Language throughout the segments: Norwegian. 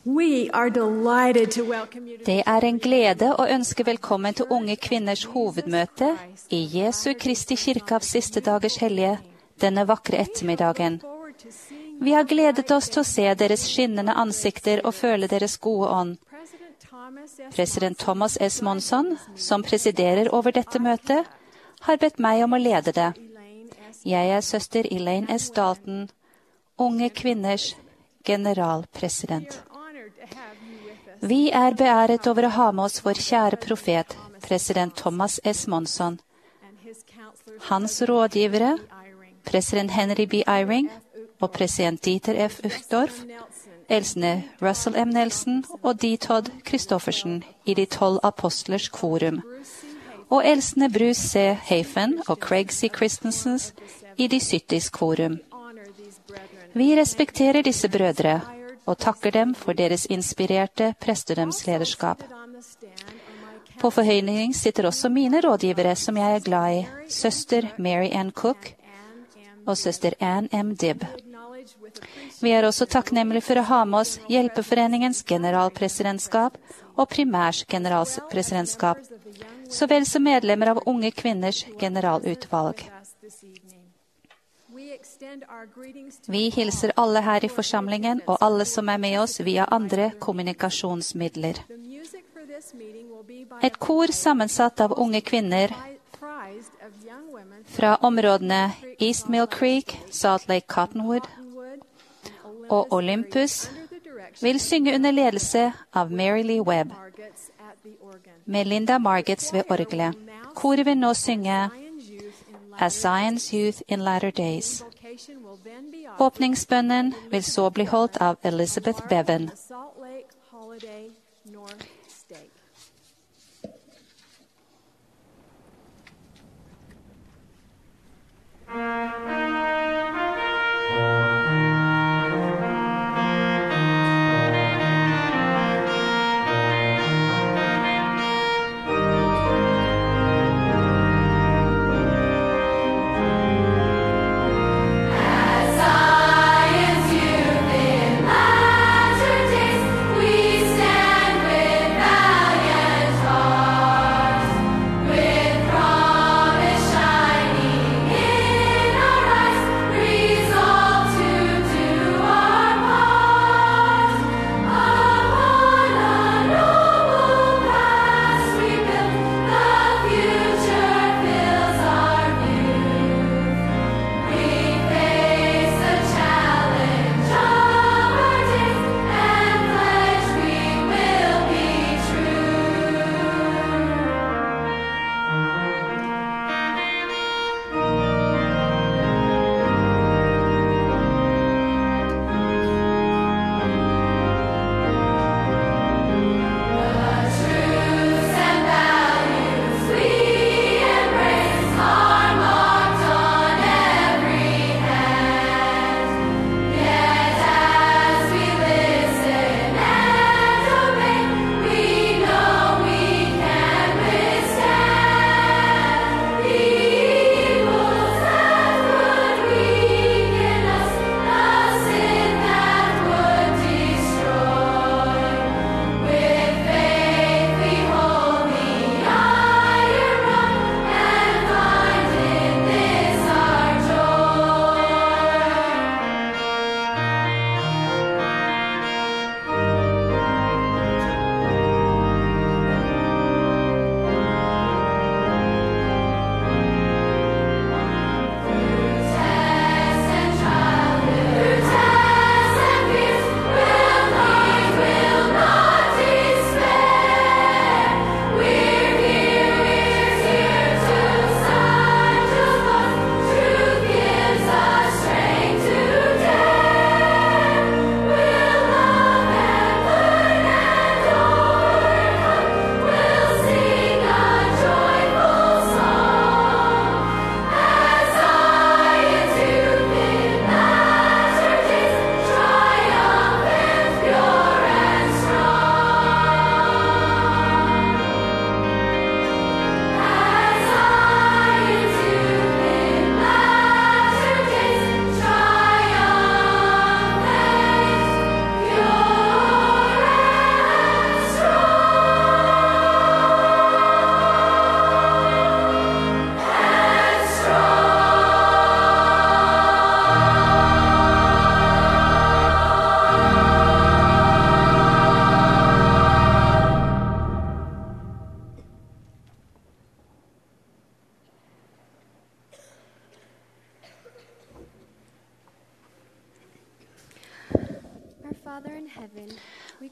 Det en glede å ønske velkommen til Unge kvinners hovedmøte i Jesu Kristi kirke av siste dagers hellige denne vakre ettermiddagen. Vi har gledet oss til å se deres skinnende ansikter og føle deres gode ånd. President Thomas S. Monson, som presiderer over dette møtet, har bedt meg om å lede det. Jeg søster Elaine S. Dalton, Unge kvinners generalpresident. Vi beæret over å ha med oss vår kjære profet, president Thomas S. Monson, hans rådgivere, president Henry B. Eyring og president Dieter F. Uchtdorf, eldstene Russell M. Nelson og D. Todd Christoffersen i de 12 apostlers korum, og eldstene Bruce C. Hafen og Craig C. Christensen i de 70s korum. Vi respekterer disse brødre og takker dem for deres inspirerte prestedømslederskap. På forhøyning sitter også mine rådgivere som jeg glad i, søster Mary Ann Cook og søster Ann M. Dibb. Vi også takknemlige for å ha med oss Hjelpeforeningens generalpresidentskap og primærs generalpresidentskap, så vel som medlemmer av Unge kvinners generalutvalg. Vi hilser alle her i forsamlingen og alle som med oss via andre kommunikasjonsmidler. Et kor sammensatt av unge kvinner fra områdene East Mill Creek, Salt Lake Cottonwood og Olympus vil synge under ledelse av Mary Lee Webb, med Linda Margetts ved orgelet. Koret vil nå synge As Zion's Youth in Latter Days. Åpningsbønnen vil så bli holdt av Elizabeth Bevan.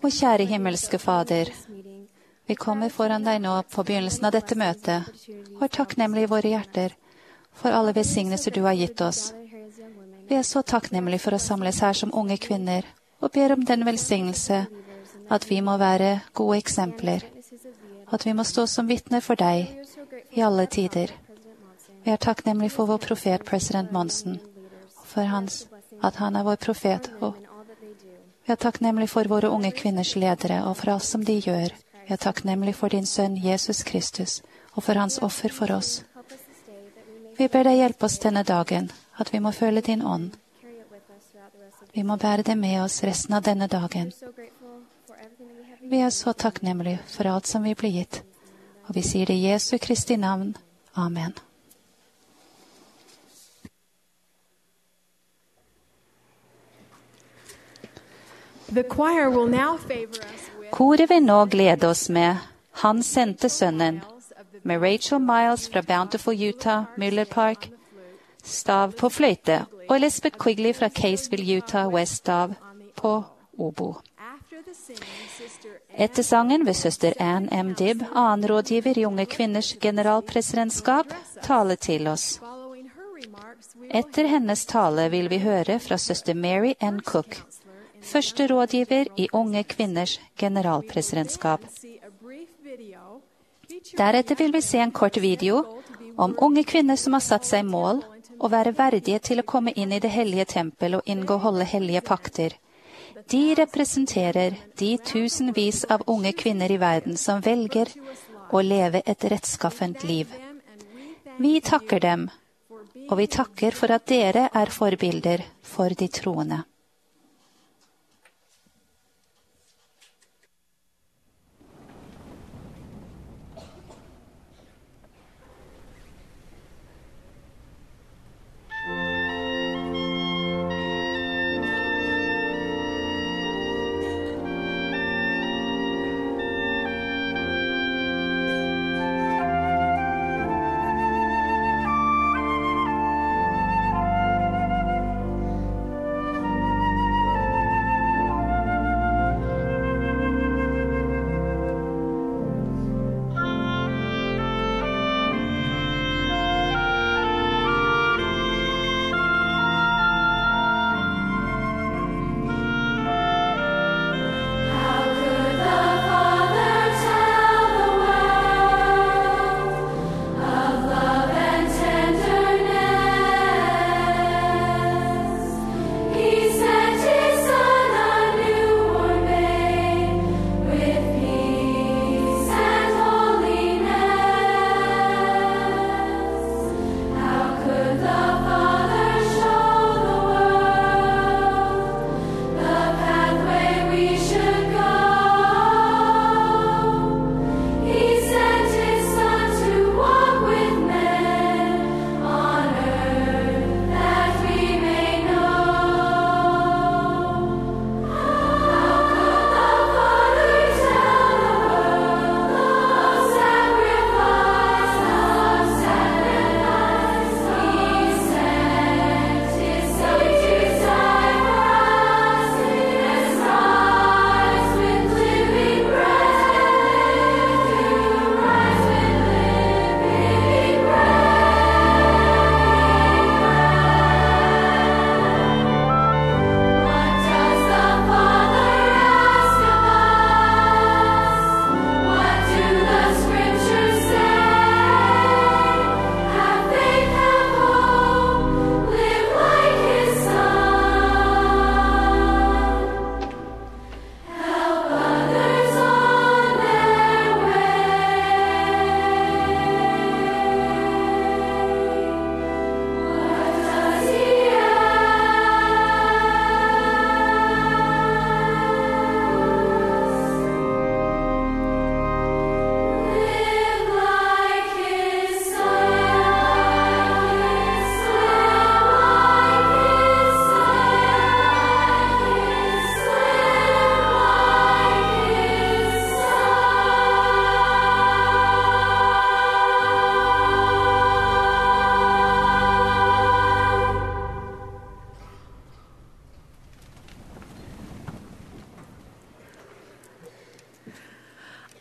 Og kjære himmelske Fader, vi kommer foran deg nå på begynnelsen av dette møtet, og er takknemlige i våre hjerter for alle velsignelser du har gitt oss. Vi er så takknemlige for å samles her som unge kvinner, og ber om den velsignelse at vi må være gode eksempler, at vi må stå som vitner for deg i alle tider. Vi er takknemlige for vår profet, president Monson, og for at han er vår profet. Og vi er takknemlige for våre unge kvinners ledere, og for alt som de gjør. Vi er takknemlige for din sønn, Jesus Kristus, og for hans offer for oss. Vi ber deg hjelpe oss denne dagen, at vi må føle din ånd. Vi må bære det med oss resten av denne dagen. Vi er så takknemlige for alt som vi blir gitt, og vi sier det i Jesu Kristi navn. Amen. Koret vil nå glede oss med Han sendte sønnen, med Rachel Miles fra Bountiful, Utah, Miller Park, stav på fløyte, og Elizabeth Quigley fra Caseville, Utah, West stav på obo. Etter sangen vil søster Ann M. Dibb, annen rådgiver i Unge kvinners generalpresidentskap, tale til oss. Etter hennes tale vil vi høre fra søster Mary N. Cook, første rådgiver i Unge kvinners generalpresidentskap. Deretter vil vi se en kort video om unge kvinner som har satt seg mål å være verdige til å komme inn i det hellige tempel og inngå holde hellige pakter. De representerer de tusenvis av unge kvinner i verden som velger å leve et rettskaffent liv. Vi takker dem, og vi takker for at dere er forbilder for de troende.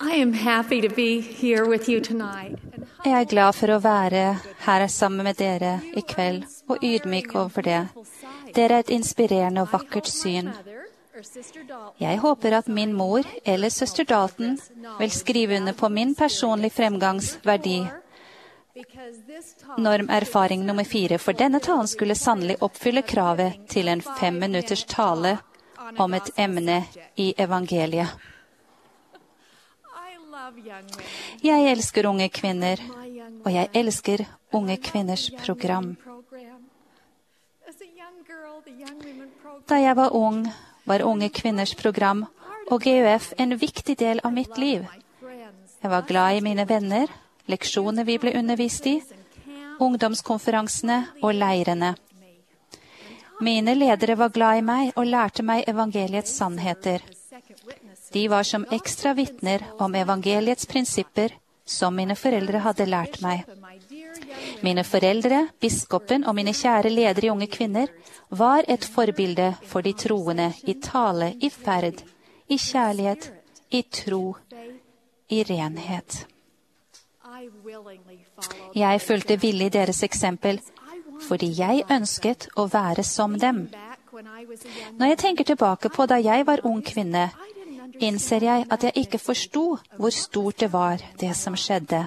Jeg er glad for å være her sammen med dere i kveld, og ydmyk overfor det. Dere er et inspirerende og vakkert syn. Jeg håper at min mor eller søster Dalton vil skrive under på min personlige fremgangsverdi. Normerfaring nummer 4, for denne talen skulle sannelig oppfylle kravet til en 5 minutters tale om et emne i evangeliet. Jeg elsker unge kvinner, og jeg elsker unge kvinners program. Da jeg var ung, var unge kvinners program og GUF en viktig del av mitt liv. Jeg var glad i mine venner, leksjoner vi ble undervist i, ungdomskonferansene og leirene. Mine ledere var glad i meg og lærte meg evangeliets sannheter. De var som ekstra vitner om evangeliets prinsipper som mine foreldre hadde lært meg. Mine foreldre, biskopen og mine kjære ledere i unge kvinner var et forbilde for de troende i tale, i ferd, i kjærlighet, i tro, i renhet. Jeg fulgte villig deres eksempel, fordi jeg ønsket å være som dem. Når jeg tenker tilbake på da jeg var ung kvinne, innser jeg at jeg ikke forsto hvor stort det var, det som skjedde.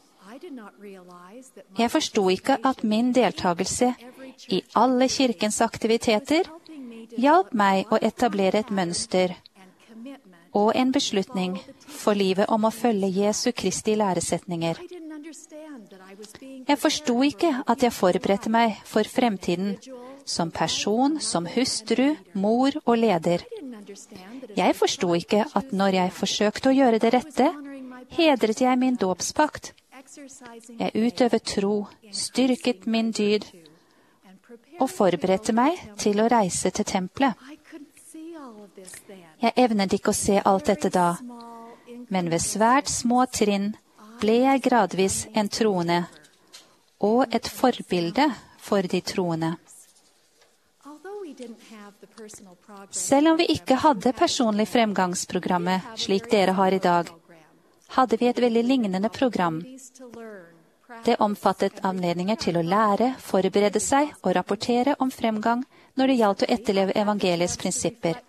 Jeg forsto ikke at min deltakelse i alle kirkens aktiviteter hjalp meg å etablere et mønster og en beslutning for livet om å følge Jesu Kristi læresetninger. Jeg forsto ikke at jeg forberedte meg for fremtiden som person, som hustru, mor og leder. Jeg forsto ikke at når jeg forsøkte å gjøre det rette, hedret jeg min dåpspakt. Jeg utøvet tro, styrket min dyd og forberedte meg til å reise til tempelet. Jeg evnet ikke å se alt dette da, men ved svært små trinn ble jeg gradvis en troende og et forbilde for de troende. Selv om vi ikke hadde personlig fremgangsprogrammet slik dere har i dag, hadde vi et veldig lignende program. Det omfattet anledninger til å lære, forberede seg og rapportere om fremgang når det gjaldt å etterleve evangeliets prinsipper.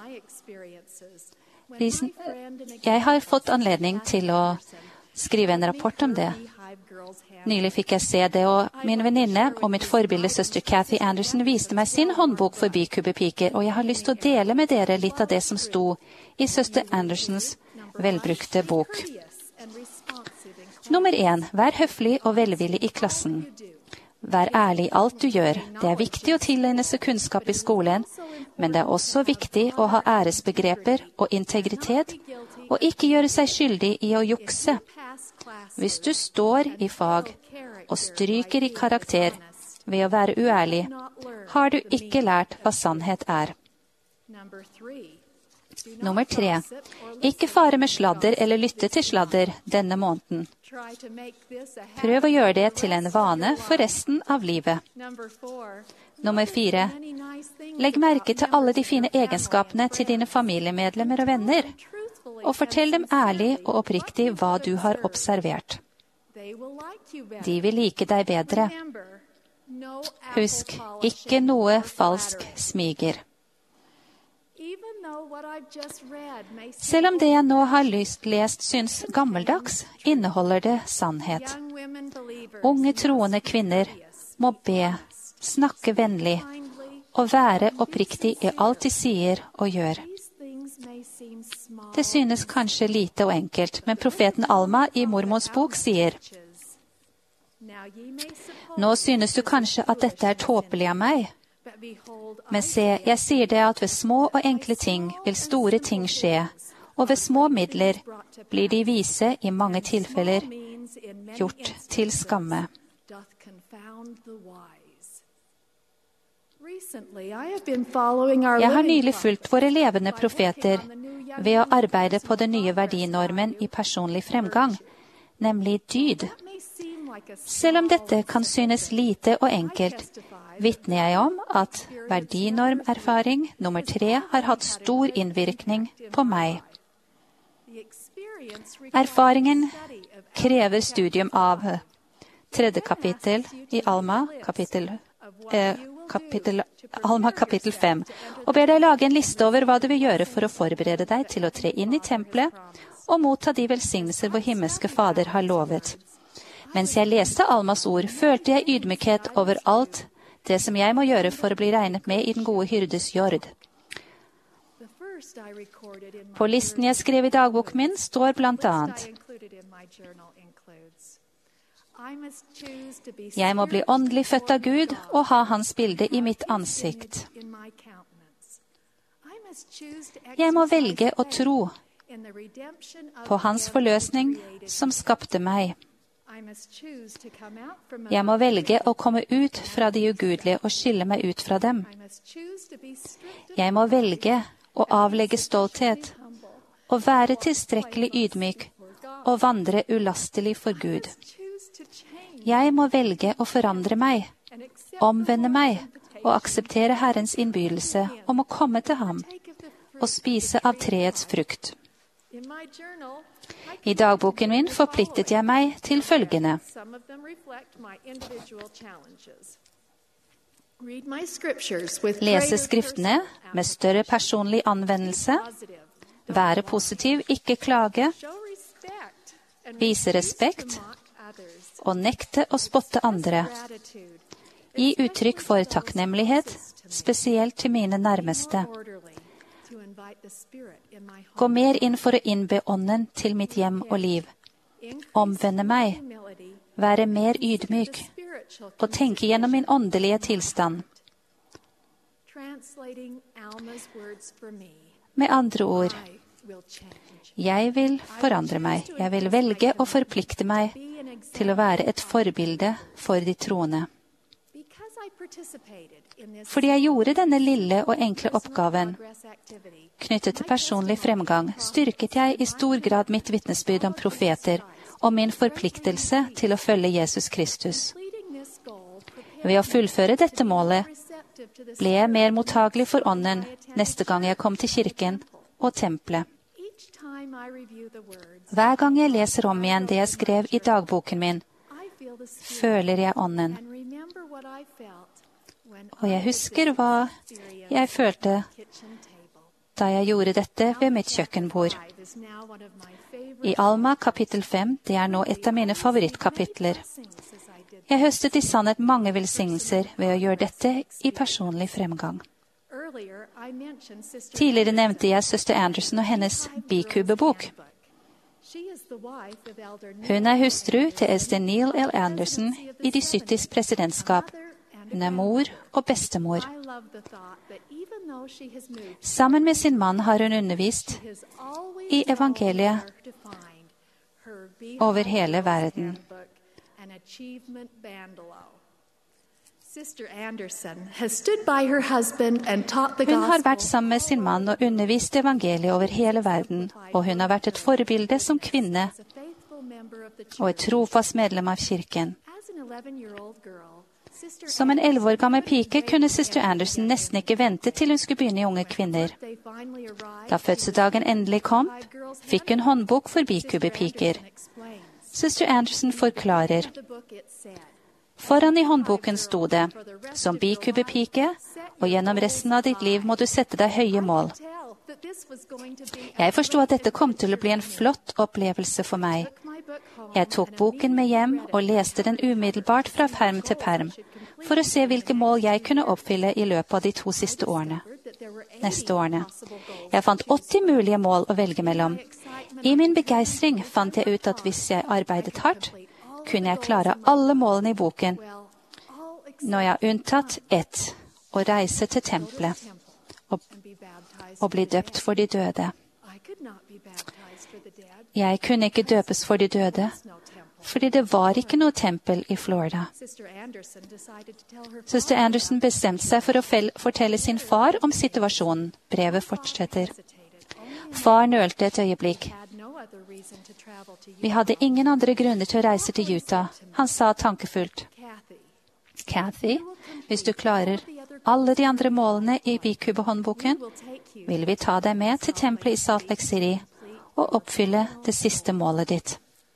Jeg har fått anledning til å skrive en rapport om det. Nylig fikk jeg se det, og min venninne og mitt forbilde søster Kathy Anderson viste meg sin håndbok for bikubepiker, og jeg har lyst til å dele med dere litt av det som sto i søster Andersons velbrukte bok. Nummer 1. Vær høflig og velvillig i klassen. Vær ærlig i alt du gjør. Det er viktig å tilegne seg kunnskap i skolen, men det er også viktig å ha æresbegreper og integritet, og ikke gjøre seg skyldig i å jukse. Hvis du står i fag og stryker i karakter ved å være uærlig, har du ikke lært hva sannhet er. Nummer 3. Ikke fare med sladder eller lytte til sladder denne måneden. Prøv å gjøre det til en vane for resten av livet. Nummer 4. Legg merke til alle de fine egenskapene til dine familiemedlemmer og venner, og fortell dem ærlig og oppriktig hva du har observert. De vil like deg bedre. Husk, ikke noe falsk smiger. Selv om det jeg nå har lest syns gammeldags, inneholder det sannhet. Unge troende kvinner må be, snakke vennlig og være oppriktig i alt de sier og gjør. Det synes kanskje lite og enkelt, men profeten Alma i Mormons bok sier: Nå synes du kanskje at dette er tåpelig av meg, men se, jeg sier det at ved små og enkle ting vil store ting skje, og ved små midler blir de vise i mange tilfeller gjort til skamme. Jeg har nylig fulgt våre levende profeter ved å arbeide på den nye verdinormen i personlig fremgang, nemlig dyd. Selv om dette kan synes lite og enkelt, vitner jeg om at verdinormerfaring nummer 3 har hatt stor innvirkning på meg. Erfaringen krever studium av 3. kapittel i Alma, Alma kapittel 5, og ber deg lage en liste over hva du vil gjøre for å forberede deg til å tre inn i tempelet og motta de velsignelser vår himmelske Fader har lovet. Mens jeg leste Almas ord, følte jeg ydmykhet over alt det som jeg må gjøre for å bli regnet med i den gode hyrdes jord. På listen jeg skrev i dagboken min, står blant annet: Jeg må bli åndelig født av Gud og ha hans bilde i mitt ansikt. Jeg må velge å tro på hans forløsning som skapte meg. Jeg må velge å komme ut fra de ugudelige og skille meg ut fra dem. Jeg må velge å avlegge stolthet og være tilstrekkelig ydmyk og vandre ulastelig for Gud. Jeg må velge å forandre meg, omvende meg og akseptere Herrens innbydelse om å komme til ham og spise av treets frukt. I dagboken min forpliktet jeg meg til følgende: Lese skriftene med større personlig anvendelse, være positiv, ikke klage, vise respekt og nekte å spotte andre. Gi uttrykk for takknemlighet, spesielt til mine nærmeste. Gå mer inn for å innbe ånden til mitt hjem og liv. Omvende meg, være mer ydmyk og tenke gjennom min åndelige tilstand. Med andre ord, jeg vil forandre meg. Jeg vil velge å forplikte meg til å være et forbilde for de troende. Fordi jeg gjorde denne lille og enkle oppgaven knyttet til personlig fremgang, styrket jeg i stor grad mitt vitnesbyrd om profeter og min forpliktelse til å følge Jesus Kristus. Ved å fullføre dette målet ble jeg mer mottagelig for ånden neste gang jeg kom til kirken og tempelet. Hver gang jeg leser om igjen det jeg skrev i dagboken min, føler jeg ånden. Og jeg husker hva jeg følte da jeg gjorde dette ved mitt kjøkkenbord. I Alma kapittel 5, det er nå et av mine favorittkapitler. Jeg høstet i sannhet mange velsignelser ved å gjøre dette i personlig fremgang. Tidligere nevnte jeg søster Anderson og hennes bikubebok. Hun er hustru til Esther Neal L. Anderson i de 70s presidentskap. Hun er mor og bestemor. Sammen med sin mann har hun undervist i evangeliet over hele verden. Hun har vært sammen med sin mann og undervist evangeliet over hele verden, og hun har vært et forbilde som kvinne og et trofast medlem av kirken. Som en 11 år gammel pike kunne søster Anderson nesten ikke vente til hun skulle begynne i Unge kvinner. Da fødselsdagen endelig kom, fikk hun håndbok for bikubepiker. Søster Anderson forklarer: Foran i håndboken sto det: Som bikubepike, og gjennom resten av ditt liv må du sette deg høye mål. Jeg forstod at dette kom til å bli en flott opplevelse for meg. Jeg tok boken med hjem og leste den umiddelbart fra perm til perm, for å se hvilke mål jeg kunne oppfylle i løpet av de 2 siste årene. Neste årene. Jeg fant 80 mulige mål å velge mellom. I min begeistring fant jeg ut at hvis jeg arbeidet hardt, kunne jeg klare alle målene i boken, når jeg har unntatt ett, å reise til tempelet og bli døpt for de døde. Jeg kunne ikke døpes for de døde, fordi det var ikke noe tempel i Florida. Søster Anderson bestemte seg for å fortelle sin far om situasjonen. Brevet fortsetter. Far nølte et øyeblikk. Vi hadde ingen andre grunner til å reise til Utah. Han sa tankefullt: Kathy, hvis du klarer alle de andre målene i bikubehåndboken, vil vi ta deg med til tempelet i Salt Lake City og oppfylle det siste målet ditt.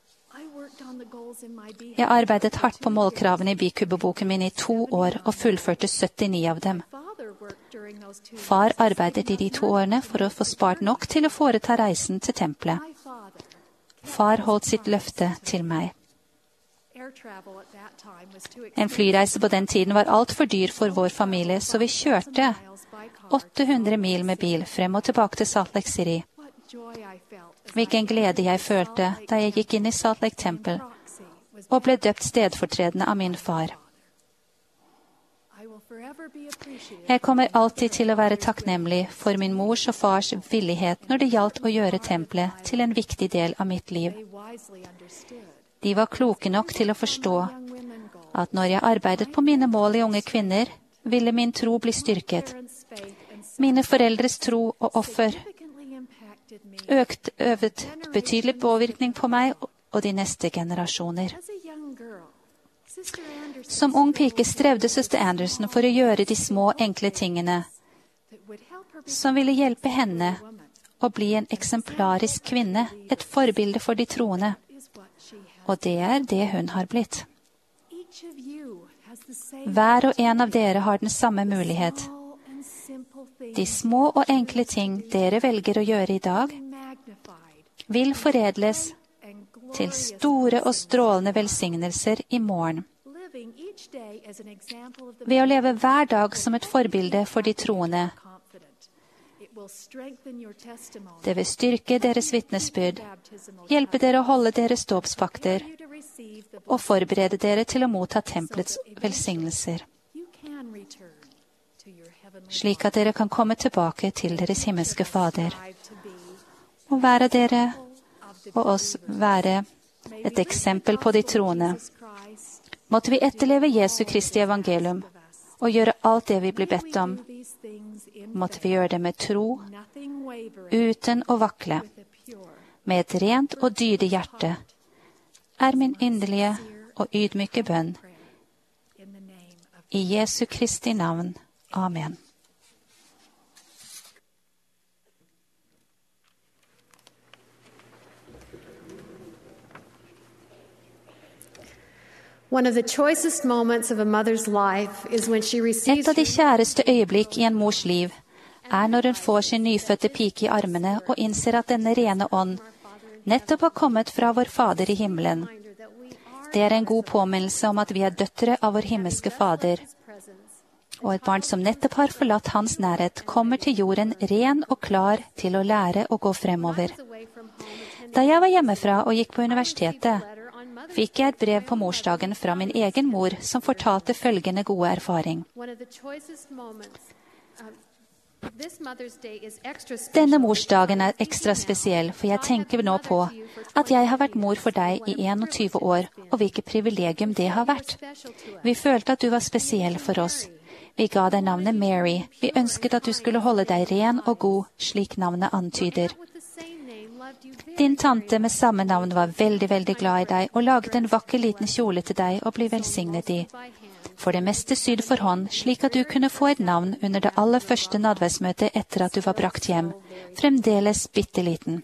Jeg arbeidet hardt på målkravene i Bikubbeboken min i 2 år og fullførte 79 av dem. Far arbeidet i de 2 årene for å få spart nok til å foreta reisen til tempelet. Far holdt sitt løfte til meg. En flyreise på den tiden var alt for dyr for vår familie, så vi kjørte 800 mil med bil frem og tilbake til Salt Lake City. Hvilken glede jeg følte da jeg gikk inn i Salt Lake Temple og ble døpt stedfortredende av min far. Jeg kommer alltid til å være takknemlig for min mors og fars villighet når det gjaldt å gjøre tempelet til en viktig del av mitt liv. De var kloke nok til å forstå at når jeg arbeidet på mine mål i unge kvinner, ville min tro bli styrket. Mine foreldres tro og offer øvet betydelig påvirkning på meg og de neste generasjoner. Som ung pike strevde søster Anderson for å gjøre de små, enkle tingene som ville hjelpe henne å bli en eksemplarisk kvinne, et forbilde for de troende. Og det er det hun har blitt. Hver og en av dere har den samme mulighet. De små og enkle ting dere velger å gjøre i dag, vil foredles til store og strålende velsignelser i morgen. Ved å leve hver dag som et forbilde for de troende. Det vil styrke deres vitnesbyrd, hjelpe dere å holde deres dåpspakter og forberede dere til å motta tempelets velsignelser, slik at dere kan komme tilbake til deres himmelske Fader. Og være dere og oss være et eksempel på de troende. Måtte vi etterleve Jesu Kristi evangelium og gjøre alt det vi blir bedt om. Måtte vi gjøre det med tro, uten å vakle, med et rent og dydig hjerte, er min inderlige og ydmyke bønn. I Jesu Kristi navn. Amen. One of the choicest moments of a mother's life is when she receives. Et av de kjæreste øyeblikk i en mors liv er når hun får sin nyfødte pike i armene og innser at denne rene ånd nettopp har kommet fra vår Fader i himmelen. Det er en god påminnelse om at vi er døtre av vår himmelske Fader. Og et barn som nettopp har forlatt hans nærhet, kommer til jorden ren og klar til å lære å gå fremover. Da jeg var hjemmefra og gikk på universitetet, fikk jeg et brev på morsdagen fra min egen mor som fortalte følgende gode erfaring. Denne morsdagen er ekstra spesiell, for jeg tenker nå på at jeg har vært mor for deg i 21 år, og hvilket privilegium det har vært. Vi følte at du var spesiell for oss. Vi ga deg navnet Mary. Vi ønsket at du skulle holde deg ren og god, slik navnet antyder. Din tante med samme navn var veldig, veldig glad i deg og laget en vakker liten kjole til deg og ble velsignet i. For det meste sydd for hånd, slik at du kunne få et navn under det aller første nadværsmøtet etter at du var brakt hjem, fremdeles bitteliten.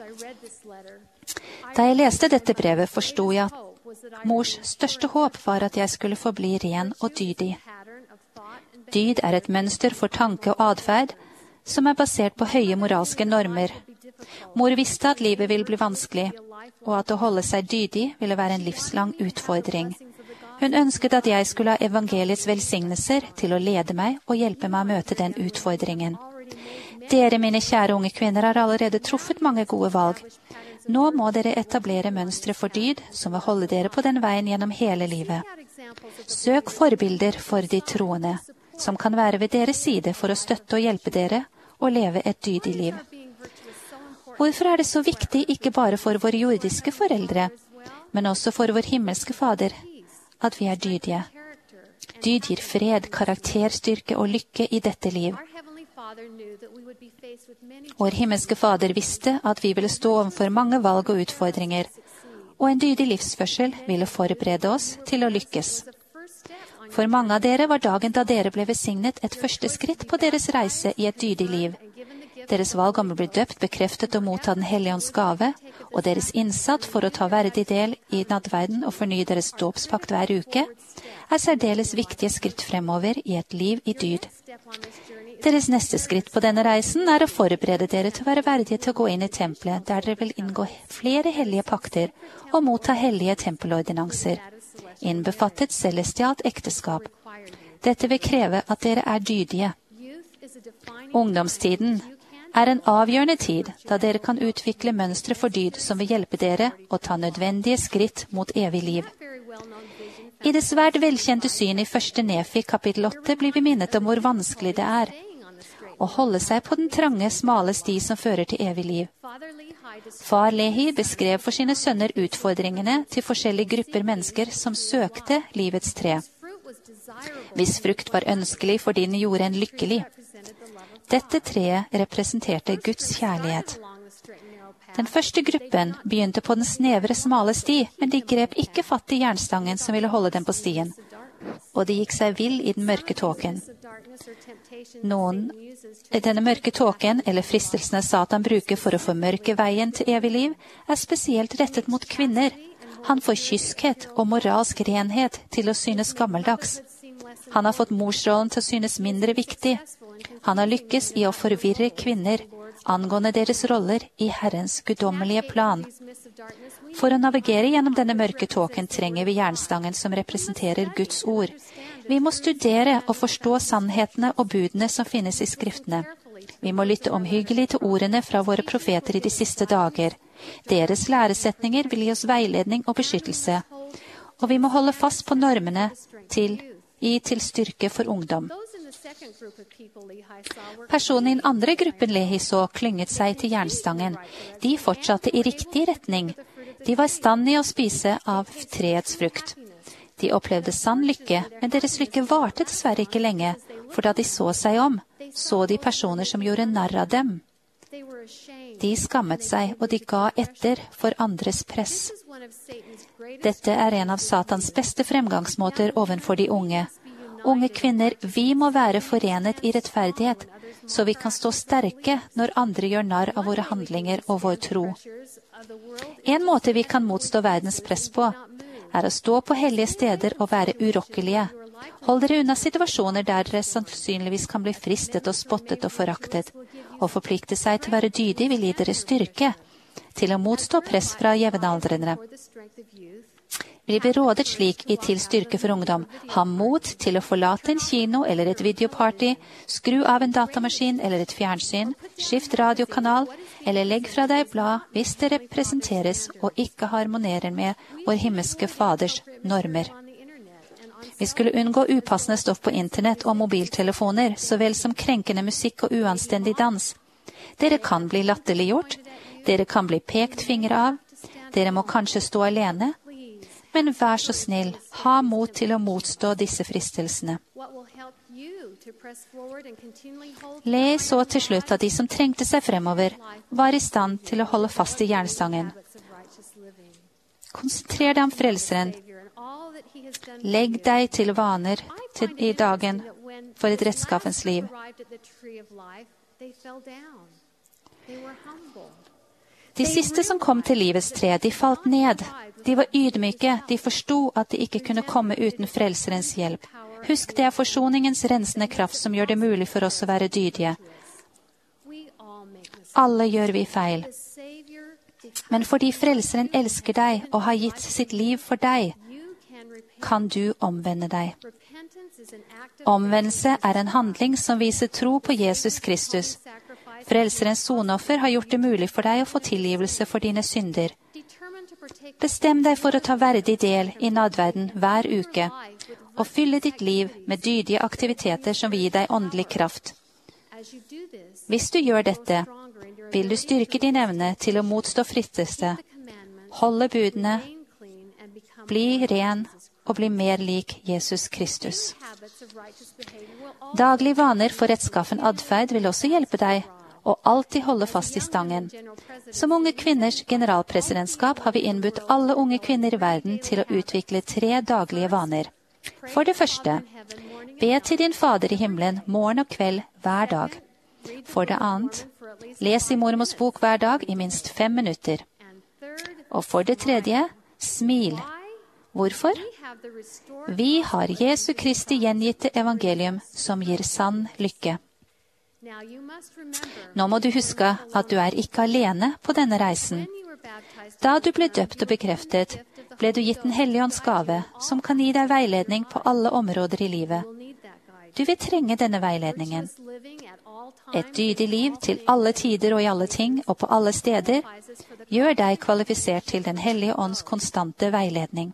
Da jeg leste dette brevet, forstod jeg at mors største håp var at jeg skulle forbli ren og dydig. Dyd er et mønster for tanke og adferd som er basert på høye moralske normer. Mor visste at livet ville bli vanskelig, og at å holde seg dydig ville være en livslang utfordring. Hun ønsket at jeg skulle ha evangeliets velsignelser til å lede meg og hjelpe meg å møte den utfordringen. Dere, mine kjære unge kvinner, har allerede truffet mange gode valg. Nå må dere etablere mønstre for dyd som vil holde dere på den veien gjennom hele livet. Søk forbilder for de troende, som kan være ved deres side for å støtte og hjelpe dere og leve et dydig liv. Hvorfor er det så viktig ikke bare for våre jordiske foreldre, men også for vår himmelske Fader, at vi er dydige? Dyd gir fred, karakterstyrke og lykke i dette liv. Vår himmelske Fader visste at vi ville stå overfor mange valg og utfordringer, og en dydig livsførsel ville forberede oss til å lykkes. For mange av dere var dagen da dere ble velsignet et første skritt på deres reise i et dydig liv. deres valg om å bli døpt, bekreftet og motta den hellige ånds gave, og deres innsats for å ta verdig del i nattverden og fornye deres dåpspakt hver uke, er særdeles viktige skritt fremover i et liv i dyd. Deres neste skritt på denne reisen er å forberede dere til å være verdige til å gå inn i tempelet, der dere vil inngå flere hellige pakter og motta hellige tempelordinanser, innbefattet celestialt ekteskap. Dette vil kreve at dere er dydige. Ungdomstiden er en avgjørende tid, da dere kan utvikle mønstre for dyd som vil hjelpe dere å ta nødvendige skritt mot evig liv. I det svært velkjente syn i 1. Nefi kapittel 8 blir vi minnet om hvor vanskelig det er å holde seg på den trange, smale sti som fører til evig liv. Far Lehi beskrev for sine sønner utfordringene til forskjellige grupper mennesker som søkte livets tre. Hvis frukt var ønskelig fordi den gjorde en lykkelig. Dette treet representerte Guds kjærlighet. Den første gruppen begynte på den snevre, smale sti, men de grep ikke fatt i jernstangen som ville holde dem på stien, og de gikk seg vill i den mørke tåken. Denne mørke tåken, eller fristelsene Satan bruker for å formørke veien til evig liv, er spesielt rettet mot kvinner. Han får kyskhet og moralsk renhet til å synes gammeldags. Han har fått morsrollen til å synes mindre viktig. Han har lykkes i å forvirre kvinner angående deres roller i Herrens guddommelige plan. For å navigere gjennom denne mørke tåken trenger vi jernstangen som representerer Guds ord. Vi må studere og forstå sannhetene og budene som finnes i skriftene. Vi må lytte omhyggelig til ordene fra våre profeter i de siste dager. Deres læresetninger vil gi oss veiledning og beskyttelse. Og vi må holde fast på normene til styrke for ungdom. Personene i den andre gruppen Lehi så klynget seg til jernstangen. De fortsatte i riktig retning. De var i stand i å spise av treets frukt. De opplevde sann lykke, men deres lykke varte dessverre ikke lenge, for da de så seg om, så de personer som gjorde narr av dem. De skammet seg, og de ga etter for andres press. Dette er en av Satans beste fremgangsmåter ovenfor de unge. Unge kvinner, vi må være forenet i rettferdighet, så vi kan stå sterke når andre gjør narr av våre handlinger og vår tro. En måte vi kan motstå verdens press på, er å stå på hellige steder og være urokkelige. Hold dere unna situasjoner der dere sannsynligvis kan bli fristet og spottet og foraktet. Å forplikte seg til å være dydig vil gi dere styrke til å motstå press fra jevnaldrende. Vi blir rådet slik i Til styrke for ungdom. Ha mot til å forlate en kino eller et videoparty, skru av en datamaskin eller et fjernsyn, skift radiokanal, eller legg fra deg blad hvis det representeres og ikke harmonerer med vår himmelske Faders normer. Vi skulle unngå upassende stoff på internett og mobiltelefoner, så vel som krenkende musikk og uanstendig dans. Dere kan bli latterliggjort, dere kan bli pekt fingre av, dere må kanskje stå alene, men vær så snill, ha mot til å motstå disse fristelsene. Le så til slutt at de som trengte seg fremover, var i stand til å holde fast i jernstangen. Konsentrer deg om frelseren. Legg deg til vaner i dagen for et rettskaffens liv. De siste som kom til livets tre, de falt ned. De var ydmyke, de forsto at de ikke kunne komme uten frelserens hjelp. Husk, det er forsoningens rensende kraft som gjør det mulig for oss å være dydige. Alle gjør vi feil. Men fordi frelseren elsker deg og har gitt sitt liv for deg, kan du omvende deg. Omvendelse er en handling som viser tro på Jesus Kristus. Frelserens sonoffer har gjort det mulig for deg å få tilgivelse for dine synder. Bestem deg for å ta verdig del i nadverden hver uke, og fylle ditt liv med dydige aktiviteter som vil gi deg åndelig kraft. Hvis du gjør dette, vil du styrke din evne til å motstå fristelse, holde budene, bli ren og bli mer lik Jesus Kristus. Daglige vaner for rettskaffen adferd vil også hjelpe deg, og alltid holde fast i stangen. Som Unge kvinners generalpresidentskap har vi innbudt alle unge kvinner i verden til å utvikle 3 daglige vaner. For det første, be til din Fader i himmelen morgen og kveld hver dag. For det annet, Les i mormors bok hver dag i minst 5 minutter. Og for det tredje, smil. Hvorfor? Vi har Jesu Kristi gjengitte evangelium som gir sann lykke. Nå må du huske at du er ikke alene på denne reisen. Da du ble døpt og bekreftet, ble du gitt Den hellige ånds gave, som kan gi deg veiledning på alle områder i livet. Du vil trenge denne veiledningen. Et dydig liv til alle tider og i alle ting og på alle steder gjør deg kvalifisert til Den hellige ånds konstante veiledning.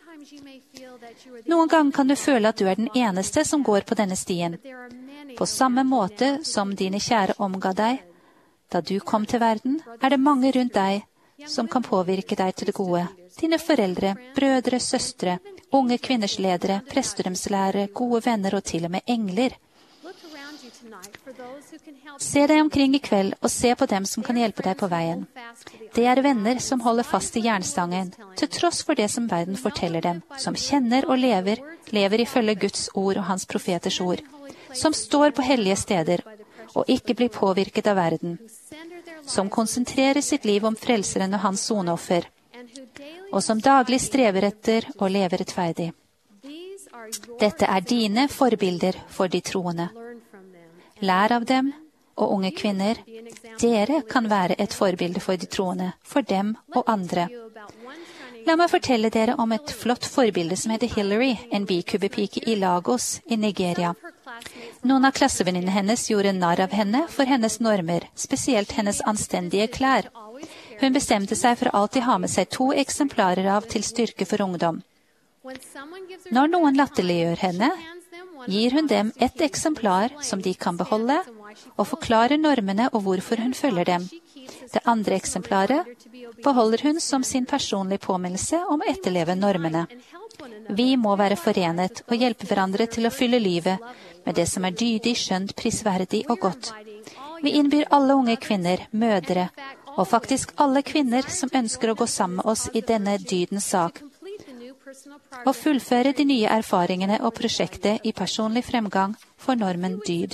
Noen ganger kan du føle at du er den eneste som går på denne stien. På samme måte som dine kjære omga deg, da du kom til verden, er det mange rundt deg som kan påvirke deg til det gode. Dine foreldre, brødre, søstre, unge kvinners ledere, presterdomslærere, gode venner og til og med engler. Se deg omkring i kveld og se på dem som kan hjelpe deg på veien. Det er venner som holder fast i jernstangen, til tross for det som verden forteller dem, som kjenner og lever ifølge Guds ord og hans profeters ord, som står på hellige steder og ikke blir påvirket av verden, som konsentrerer sitt liv om frelseren og hans soneoffer, og som daglig strever etter å leve rettferdig. Dette er dine forbilder for de troende. Lær av dem, og unge kvinner, dere kan være et forbilde for de troende, for dem og andre. La meg fortelle dere om et flott forbilde som heter Hillary, en bikubepike i Lagos i Nigeria. Noen av klassevenninnene hennes gjorde narr av henne for hennes normer, spesielt hennes anstendige klær. Hun bestemte seg for å alltid ha med seg 2 eksemplarer av til styrke for ungdom. Når noen latterliggjør henne, gir hun dem et eksemplar som de kan beholde, og forklarer normene og hvorfor hun følger dem. Det andre eksemplaret beholder hun som sin personlige påminnelse om å etterleve normene. Vi må være forenet og hjelpe hverandre til å fylle livet med det som er dydig, skjønt, prisverdig og godt. Vi innbyr alle unge kvinner, mødre, og faktisk alle kvinner som ønsker å gå sammen med oss i denne dydens sak, og fullføre de nye erfaringene og prosjektet i personlig fremgang for normen dyd.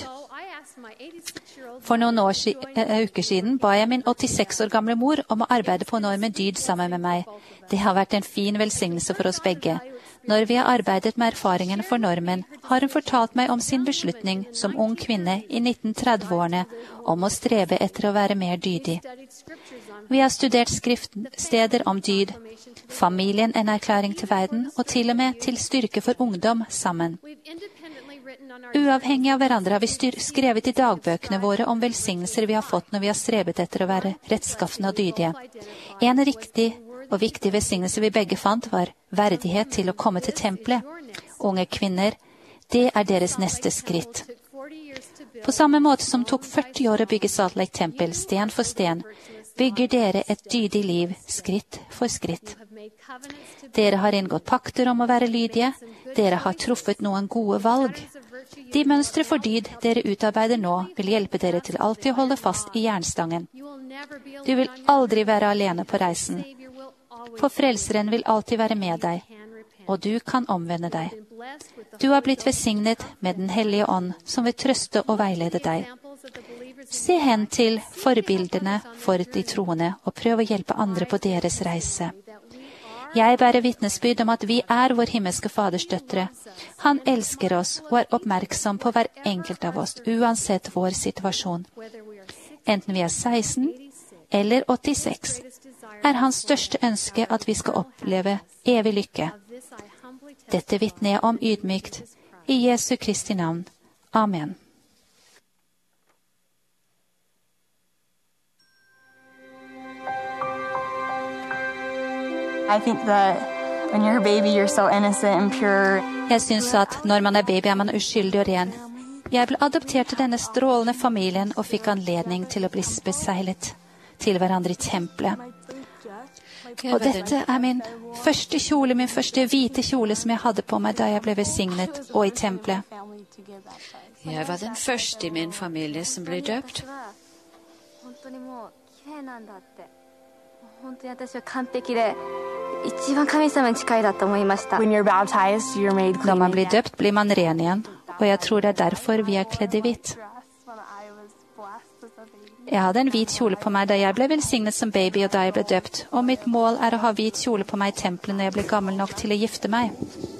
For noen uker siden ba jeg min 86 år gamle mor om å arbeide på normen dyd sammen med meg. Det har vært en fin velsignelse for oss begge. Når vi har arbeidet med erfaringene for normen, har hun fortalt meg om sin beslutning som ung kvinne i 1930-årene om å strebe etter å være mer dydig. Vi har studert skriftsteder om dyd, familien en erklæring til verden, og til og med til styrke for ungdom sammen. Uavhengig av hverandre har vi skrevet i dagbøkene våre om velsignelser vi har fått når vi har strebet etter å være rettskaffende og dydige. En riktig og viktig velsignelse vi begge fant var verdighet til å komme til tempelet. Unge kvinner, det er deres neste skritt. På samme måte som tok 40 år å bygge Salt Lake Temple, sten for sten, bygger dere et dydig liv, skritt for skritt. Dere har inngått pakter om å være lydige. Dere har truffet noen gode valg. De mønstre for dyd dere utarbeider nå, vil hjelpe dere til alltid å holde fast i jernstangen. Du vil aldri være alene på reisen. For Frelseren vil alltid være med deg, og du kan omvende deg. Du har blitt velsignet med Den hellige ånd, som vil trøste og veilede deg. Se hen til forbildene for de troende, og prøv å hjelpe andre på deres reise. Jeg bærer vitnesbyrd om at vi er vår himmelske Faders døtre. Han elsker oss og er oppmerksom på hver enkelt av oss, uansett vår situasjon. Enten vi er 16 eller 86, er hans største ønske at vi skal oppleve evig lykke. Dette vitner jeg om ydmykt, i Jesu Kristi navn. Amen. Jeg synes at når man er baby, er man uskyldig og ren. Jeg ble adoptert til denne strålende familien og fikk anledning til å bli beseglet til hverandre i tempelet. Og dette er min første kjole, min første hvite kjole som jeg hadde på meg da jeg ble velsignet og i tempelet. Jeg var den første i min familie som ble døpt. Når man blir døpt, blir man ren igjen, og jeg tror det er derfor vi er kledd i hvitt. Jeg hadde en hvit kjole på meg da jeg ble velsignet som baby og da jeg ble døpt, og mitt mål er å ha hvit kjole på meg i tempelet når jeg blir gammel nok til å gifte meg.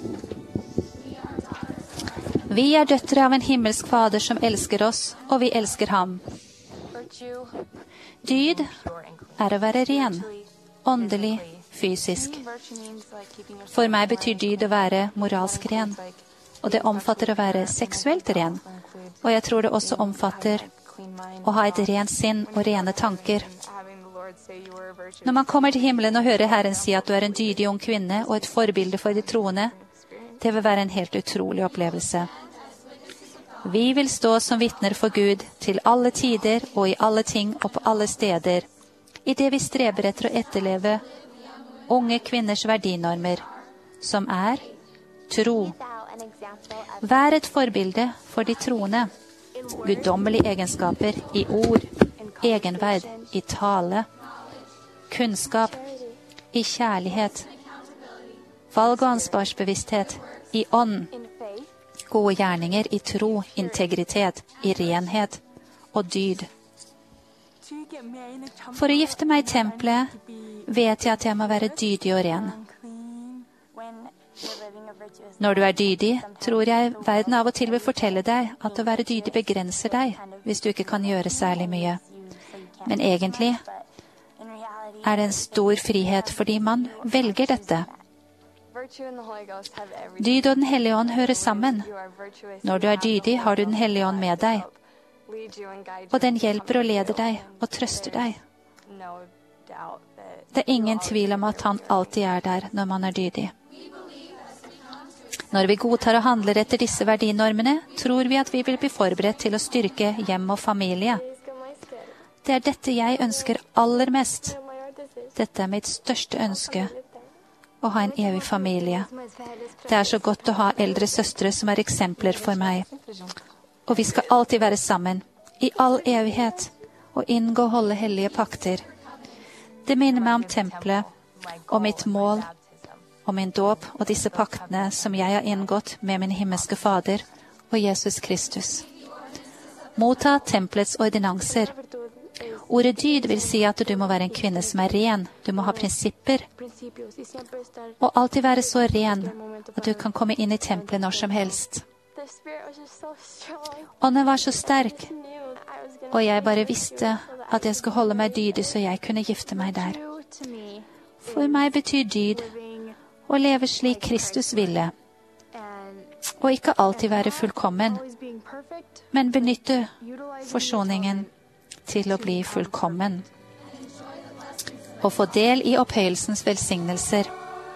Vi er døtre av en himmelsk fader som elsker oss, og vi elsker ham. Dyd er å være ren, åndelig, fysisk. For meg betyr dyd å være moralsk ren, og det omfatter å være seksuelt ren. Og jeg tror det også omfatter å ha et rent sinn og rene tanker. Når man kommer til himmelen og hører Herren si at du er en dydig ung kvinne og et forbilde for de troende, det vil være en helt utrolig opplevelse. Vi vil stå som vitner for Gud til alle tider og i alle ting og på alle steder, i det vi streber etter å etterleve unge kvinners verdinormer, som er tro. Vær et forbilde for de troende, guddommelige egenskaper i ord, egenverd i tale, kunnskap i kjærlighet, valg- og ansvarsbevissthet i ånd, gode gjerninger i tro, integritet, i renhet og dyd. For å gifte meg i tempelet vet jeg at jeg må være dydig og ren. Når du er dydig, tror jeg verden av og til vil fortelle deg at å være dydig begrenser deg hvis du ikke kan gjøre særlig mye. Men egentlig er det en stor frihet fordi man velger dette. Dyd og Den hellige ånd hører sammen. Når du er dydig, har du Den hellige ånd med deg. Og den hjelper og leder deg og trøster deg. Det er ingen tvil om at han alltid er der når man er dydig. Når vi godtar og handler etter disse verdinormene, tror vi at vi vil bli forberedt til å styrke hjem og familie. Det er dette jeg ønsker aller mest. Dette er mitt største ønske, å ha en evig familie. Det er så godt å ha eldre søstre som er eksempler for meg. Og vi skal alltid være sammen, i all evighet, og inngå og holde hellige pakter. Det minner meg om tempelet, og mitt mål, og min dåp og disse paktene som jeg har inngått med min himmelske Fader og Jesus Kristus. Motta tempelets ordinanser. Ordet dyd vil si at du må være en kvinne som er ren. Du må ha prinsipper. Og alltid være så ren at du kan komme inn i tempelet når som helst. Ånden var så sterk, og jeg bare visste at jeg skulle holde meg dydig så jeg kunne gifte meg der. For meg betyr dyd å leve slik Kristus ville, og ikke alltid være fullkommen, men benytte forsoningen til å bli fullkommen, og få del i opphøyelsens velsignelser.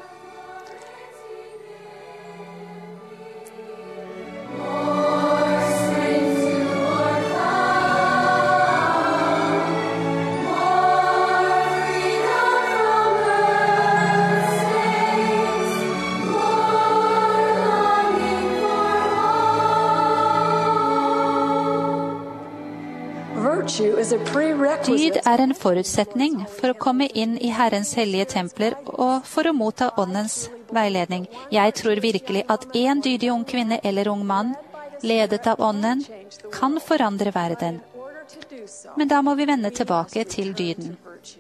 Dyd er en forutsetning for å komme inn i Herrens hellige templer og for å motta åndens veiledning. Jeg tror virkelig at en dydig ung kvinne eller ung mann, ledet av ånden, kan forandre verden. Men da må vi vende tilbake til dyden.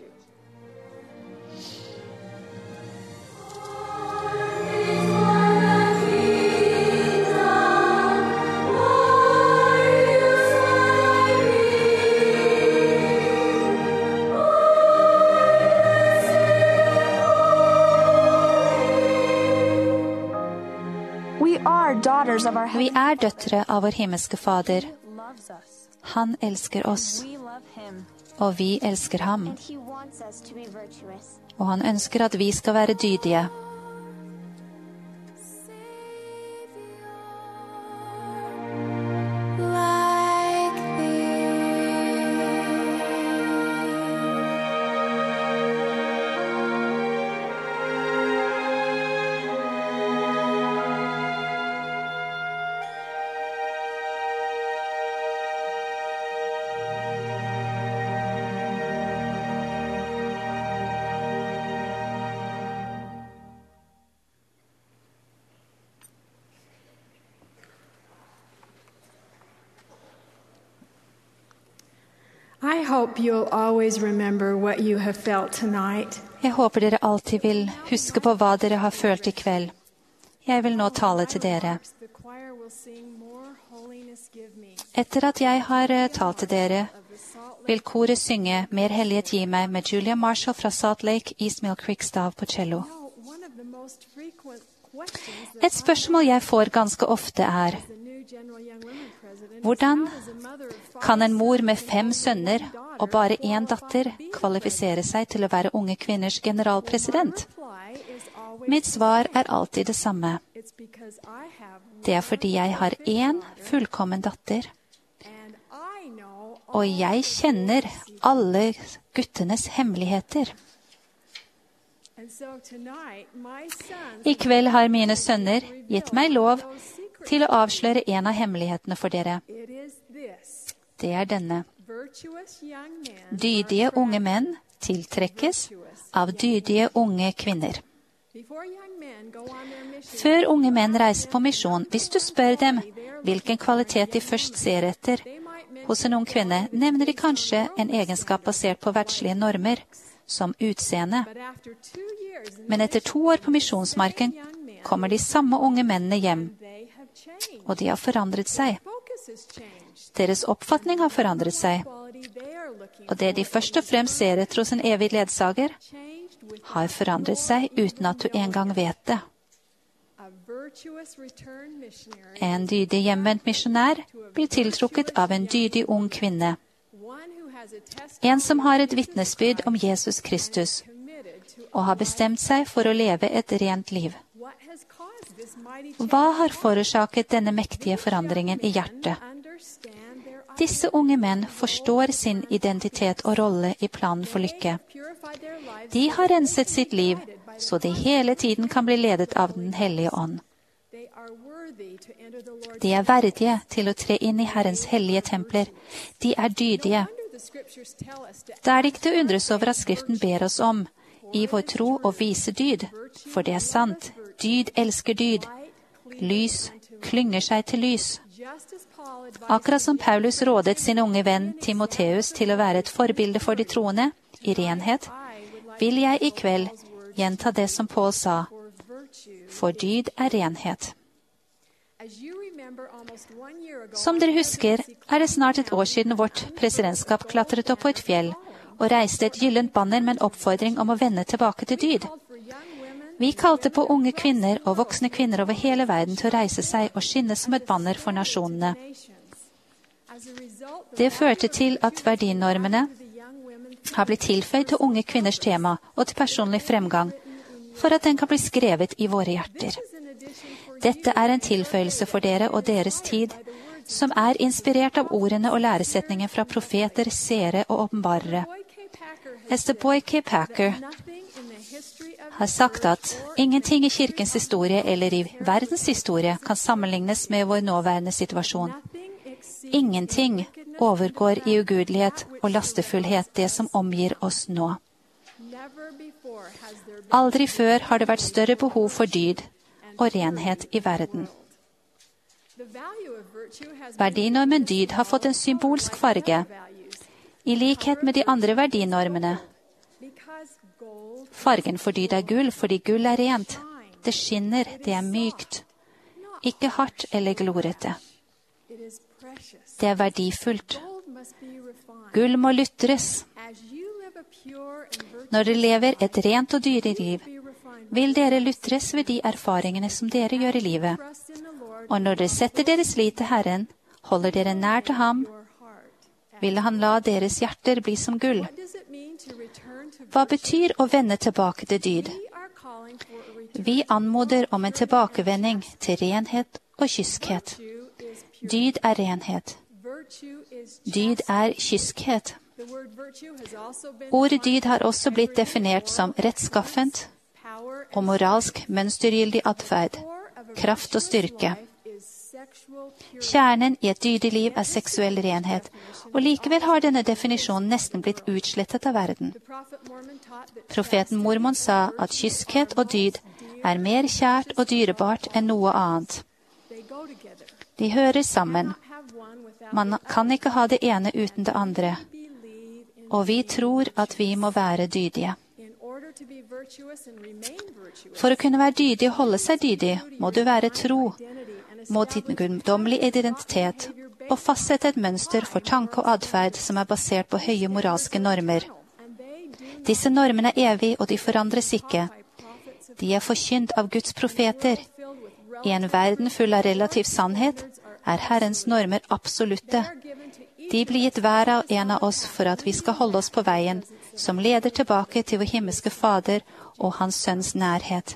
Vi er døtre av vår himmelske Fader. Han elsker oss, og vi elsker ham. Og han ønsker at vi skal være dydige. I hope you'll always remember what you have felt tonight. Jeg håper dere alltid vil huske på hva dere har følt i kveld. Jeg vil nå tale til dere. Etter at jeg har talt til dere, vil koret synge «Mer hellighet gi meg» med Julia Marshall fra Salt Lake, East Mill Creek stav på cello. Et spørsmål jeg får ganske ofte er: hvordan kan en mor med 5 sønner og bare 1 datter kvalifisere seg til å være unge kvinners generalpresident? Mitt svar er alltid det samme. Det er fordi jeg har 1 fullkommen datter, og jeg kjenner alle guttenes hemmeligheter. I kveld har mine sønner gitt meg lov til å avsløre en av hemmelighetene for dere. Det er denne: dydige unge menn tiltrekkes av dydige unge kvinner. Før unge menn reiser på misjon, hvis du spør dem hvilken kvalitet de først ser etter hos en ung kvinne, nevner de kanskje en egenskap basert på verdslige normer, som utseende. Men etter 2 år på misjonsmarken kommer de samme unge mennene hjem, og de har forandret seg. Deres oppfatning har forandret seg, og det de først og fremst ser etter hos en evig ledsager, har forandret seg uten at du engang vet det. En dydig hjemvendt misjonær blir tiltrukket av en dydig ung kvinne. En som har et vitnesbyrd om Jesus Kristus, og har bestemt seg for å leve et rent liv. Hva har forårsaket denne mektige forandringen i hjertet? Disse unge menn forstår sin identitet og rolle i planen for lykke. De har renset sitt liv, så de hele tiden kan bli ledet av Den hellige ånd. De er verdige til å tre inn i Herrens hellige templer. De er dydige. Da er det ikke til å undres over at Skriften ber oss om, i vår tro, å vise dyd, for det er sant. Dyd elsker dyd. Lys klynger seg til lys. Akkurat som Paulus rådet sin unge venn Timoteus til å være et forbilde for de troende i renhet, vil jeg i kveld gjenta det som Paul sa: for dyd er renhet. Som dere husker, er det snart et år siden vårt presidentskap klatret opp på et fjell og reiste et gyllent banner med en oppfordring om å vende tilbake til dyd. Vi kalte på unge kvinner og voksne kvinner over hele verden til å reise seg og skinne som et banner for nasjonene. Det førte til at verdinormene har blitt tilføyd til unge kvinners tema og til personlig fremgang, for at den kan bli skrevet i våre hjerter. Dette er en tilføyelse for dere og deres tid, som er inspirert av ordene og læresetningen fra profeter, seere og åpenbarere. Ester Boy K. Packer har sagt at ingenting i kirkens historie eller i verdens historie kan sammenlignes med vår nåværende situasjon. Ingenting overgår i ugudelighet og lastefullhet det som omgir oss nå. Aldri før har det vært større behov for dyd og renhet i verden. Verdinormen dyd har fått en symbolsk farge, i likhet med de andre verdinormene. Fargen for dyd er gull, fordi gull er rent. Det skinner, det er mykt. Ikke hardt eller glorete. Det er verdifullt. Gull må lutres. Når dere lever et rent og dyre liv, vil dere lutres ved de erfaringene som dere gjør i livet. Og når dere setter deres lit til Herren, holder dere nær til ham, vil han la deres hjerter bli som gull. Hva betyr å vende tilbake til dyd? Vi anmoder om en tilbakevending til renhet og kyskhet. Dyd er renhet. Dyd er kyskhet. Ordet dyd har også blitt definert som rettskaffent og moralsk mønstergyldig atferd, kraft og styrke. Kjernen i et dydig liv er seksuell renhet, og likevel har denne definisjonen nesten blitt utslettet av verden. Profeten Mormon sa at kyskhet og dyd er mer kjært og dyrebart enn noe annet. De hører sammen. Man kan ikke ha det ene uten det andre. og vi tror at vi må være dydige. For å kunne være dydig og holde seg dydig, må du være tro, må din guddommelige identitet og fastsette et mønster for tanke og adferd som er basert på høye moralske normer. Disse normene er evige, og de forandres ikke. De er forkynt av Guds profeter. I en verden full av relativ sannhet er Herrens normer absolutte. De blir gitt hver av en av oss for at vi skal holde oss på veien, som leder tilbake til vår himmelske Fader og Hans Sønns nærhet.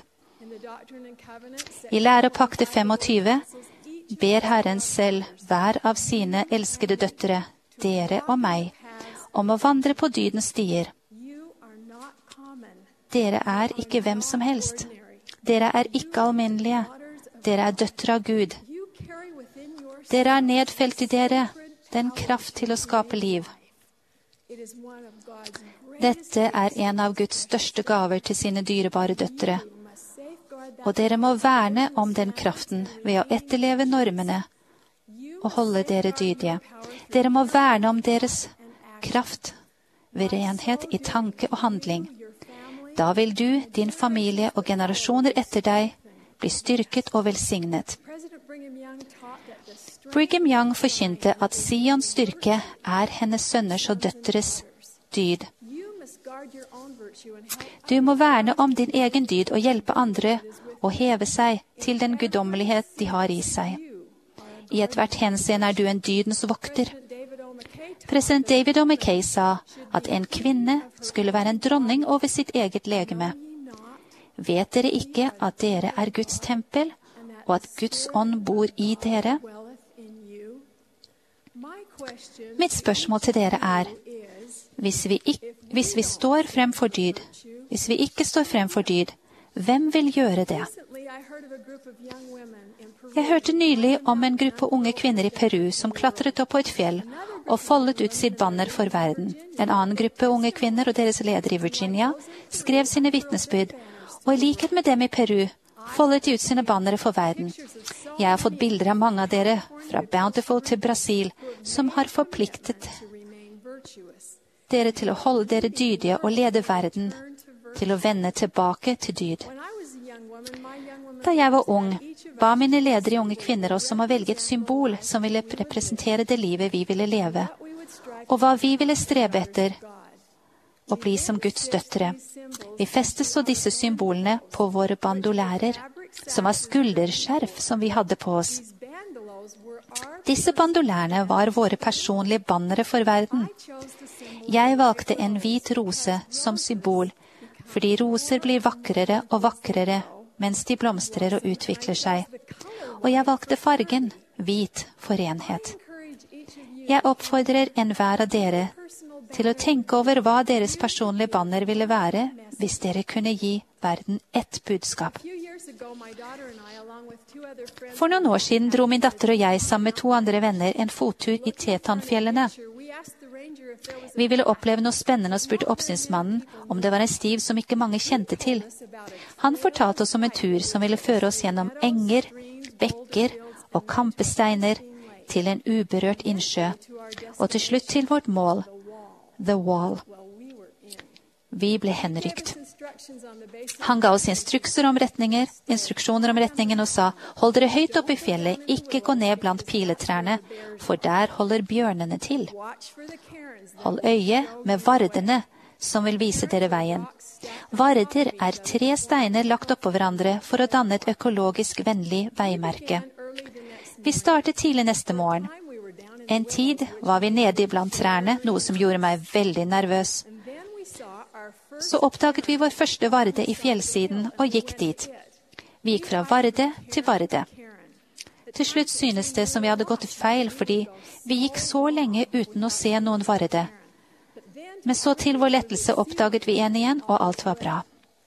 I Lære og pakte 25 ber Herren selv hver av sine elskede døtre, dere og meg, om å vandre på dydens stier. Dere er ikke hvem som helst. Dere er ikke alminnelige. Dere er døtre av Gud. Dere har nedfelt i dere den kraft til å skape liv. Dette er en av Guds største gaver til sine dyrebare døtre. Og dere må verne om den kraften ved å etterleve normene og holde dere dydige. Dere må verne om deres kraft ved renhet i tanke og handling. Da vil du, din familie og generasjoner etter deg bli styrket og velsignet. Brigham Young forkynte at Sions styrke er hennes sønners og døtres dyd. Du må verne om din egen dyd og hjelpe andre å heve seg til den guddommelighet de har i seg. I ethvert henseende er du en dydens vokter. President David O. McKay sa at en kvinne skulle være en dronning over sitt eget legeme. Vet dere ikke at dere er Guds tempel, og at Guds ånd bor i dere? Mitt spørsmål til dere er, hvis vi står frem for dyd, hvis vi ikke står frem for dyd, hvem vil gjøre det? Jeg hørte nylig om en gruppe unge kvinner i Peru som klatret opp på et fjell og foldet ut sitt banner for verden. En annen gruppe unge kvinner og deres leder i Virginia skrev sine vitnesbyrd, og i likhet med dem i Peru foldet de ut sine bannere for verden. Jeg har fått bilder av mange av dere, fra Bountiful til Brasil, som har forpliktet dere til å holde dere dydige og lede verden til å vende tilbake til dyd. Da jeg var ung, ba mine ledere i Unge kvinner oss om å velge et symbol som ville representere det livet vi ville leve, og hva vi ville strebe etter å bli som Guds døtre. Vi festet så disse symbolene på våre bandolærer, som var skulderskjerf som vi hadde på oss. Disse bandolærene var våre personlige bannere for verden. Jeg valgte en hvit rose som symbol, fordi roser blir vakrere og vakrere mens de blomstrer og utvikler seg. Og jeg valgte fargen, hvit, for renhet. Jeg oppfordrer enhver av dere til å tenke over hva deres personlige banner ville være hvis dere kunne gi verden ett budskap. For noen år siden dro min datter og jeg sammen med 2 andre venner en fottur i Tetanfjellene. Vi ville oppleve noe spennende og spurte oppsynsmannen om det var en stiv som ikke mange kjente til. Han fortalte oss om en tur som ville føre oss gjennom enger, bekker og kampesteiner til en uberørt innsjø, og til slutt til vårt mål, The Wall. Vi ble henrykt. Han ga oss instruksjoner om retningen og sa, hold dere høyt oppe i fjellet, ikke gå ned blant piletrærne, for der holder bjørnene til. Hold øye med vardene som vil vise dere veien. Varder er 3 steiner lagt oppå hverandre for å danne et økologisk vennlig veimerke. Vi startet tidlig neste morgen. En tid var vi nede blant trærne, noe som gjorde meg veldig nervøs. Så oppdaget vi vår første varde i fjellsiden og gikk dit. Vi gikk fra varde til varde. Til slutt synes det som vi hadde gått feil, fordi vi gikk så lenge uten å se noen varde. Men så til vår lettelse oppdaget vi en igjen, og alt var bra.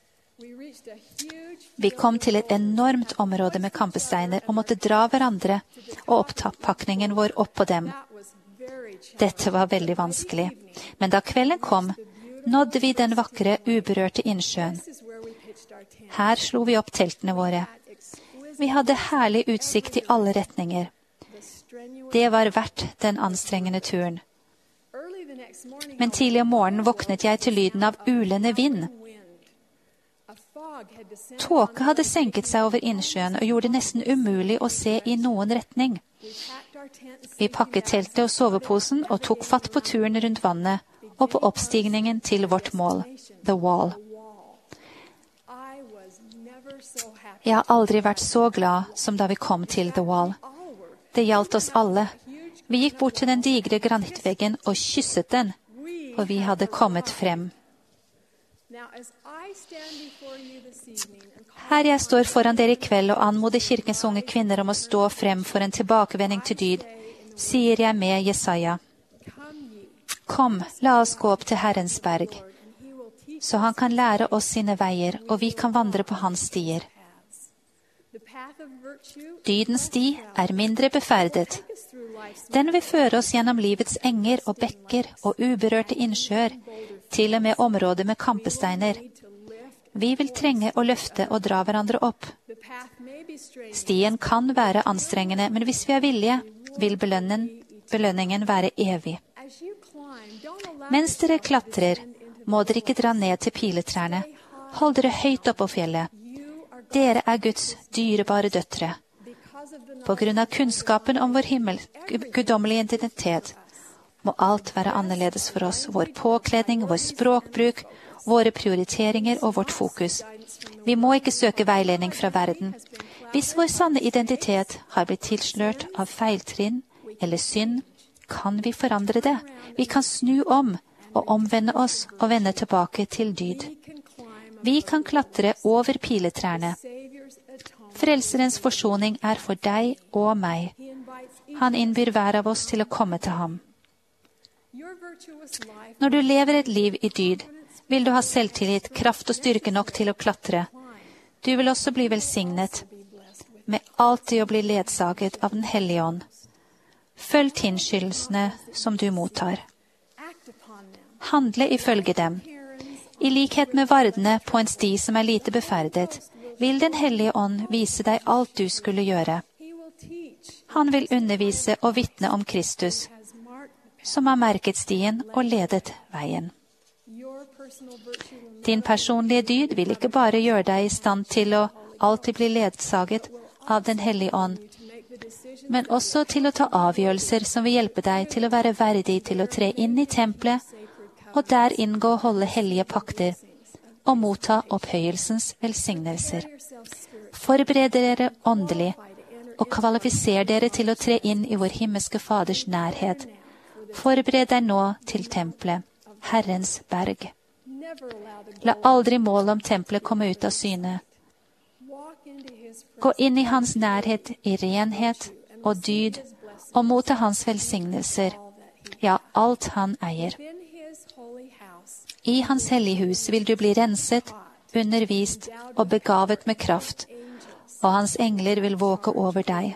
Vi kom til et enormt område med kampesteiner og måtte dra hverandre og opptakningen vår opp på dem. Dette var veldig vanskelig. Men da kvelden kom, nådde vi den vakre, uberørte innsjøen. Her slo vi opp teltene våre. Vi hadde herlig utsikt i alle retninger. Det var verdt den anstrengende turen. Men tidlig om morgenen våknet jeg til lyden av ulende vind. Tåke hadde senket seg over innsjøen og gjorde det nesten umulig å se i noen retning. Vi pakket teltet og soveposen og tok fatt på turen rundt vannet og på oppstigningen til vårt mål, The Wall. Jeg har aldri vært så glad som da vi kom til The Wall. Det gjaldt oss alle. Vi gikk bort til den digre granittveggen og kysset den, for vi hadde kommet frem. Her jeg står foran dere i kveld og anmoder kirkens unge kvinner om å stå frem for en tilbakevending til dyd, sier jeg med Jesaja: Kom, la oss gå opp til Herrens berg, så han kan lære oss sine veier, og vi kan vandre på hans stier. Dydens sti er mindre beferdet. Den vil føre oss gjennom livets enger og bekker og uberørte innsjøer, til og med områder med kampesteiner. Vi vil trenge å løfte og dra hverandre opp. Stien kan være anstrengende, men hvis vi er villige, vil belønningen være evig. Mens dere klatrer, må dere ikke dra ned til piletrærne. Hold dere høyt opp på fjellet. Dere er Guds dyrebare døtre. På grunn av kunnskapen om vår guddommelige identitet, må alt være annerledes for oss. Vår påkledning, vår språkbruk, våre prioriteringer og vårt fokus. Vi må ikke søke veiledning fra verden. Hvis vår sanne identitet har blitt tilslørt av feiltrinn eller synd, kan vi forandre det. Vi kan snu om og omvende oss og vende tilbake til dyd. Vi kan klatre over piletrærne. Frelserens forsoning er for deg og meg. Han innbyr hver av oss til å komme til ham. Når du lever et liv i dyd, vil du ha selvtillit, kraft og styrke nok til å klatre. Du vil også bli velsignet med alltid å bli ledsaget av Den hellige ånd. Følg tilskyndelsene som du mottar. Handle ifølge dem. I likhet med vardene på en sti som er lite beferdet, vil Den hellige ånd vise deg alt du skulle gjøre. Han vil undervise og vitne om Kristus, som har merket stien og ledet veien. Din personlige dyd vil ikke bare gjøre deg i stand til å alltid bli ledsaget av Den hellige ånd, men også til å ta avgjørelser som vil hjelpe deg til å være verdig til å tre inn i tempelet, og der inngå og holde hellige pakter, og motta opphøyelsens velsignelser. Forbered dere åndelig, og kvalifiser dere til å tre inn i vår himmelske Faders nærhet. Forbered deg nå til tempelet, Herrens berg. La aldri målet om tempelet komme ut av syne. Gå inn i hans nærhet i renhet og dyd, og motta hans velsignelser, ja, alt han eier. I hans hellige hus vil du bli renset, undervist og begavet med kraft, og hans engler vil våke over deg.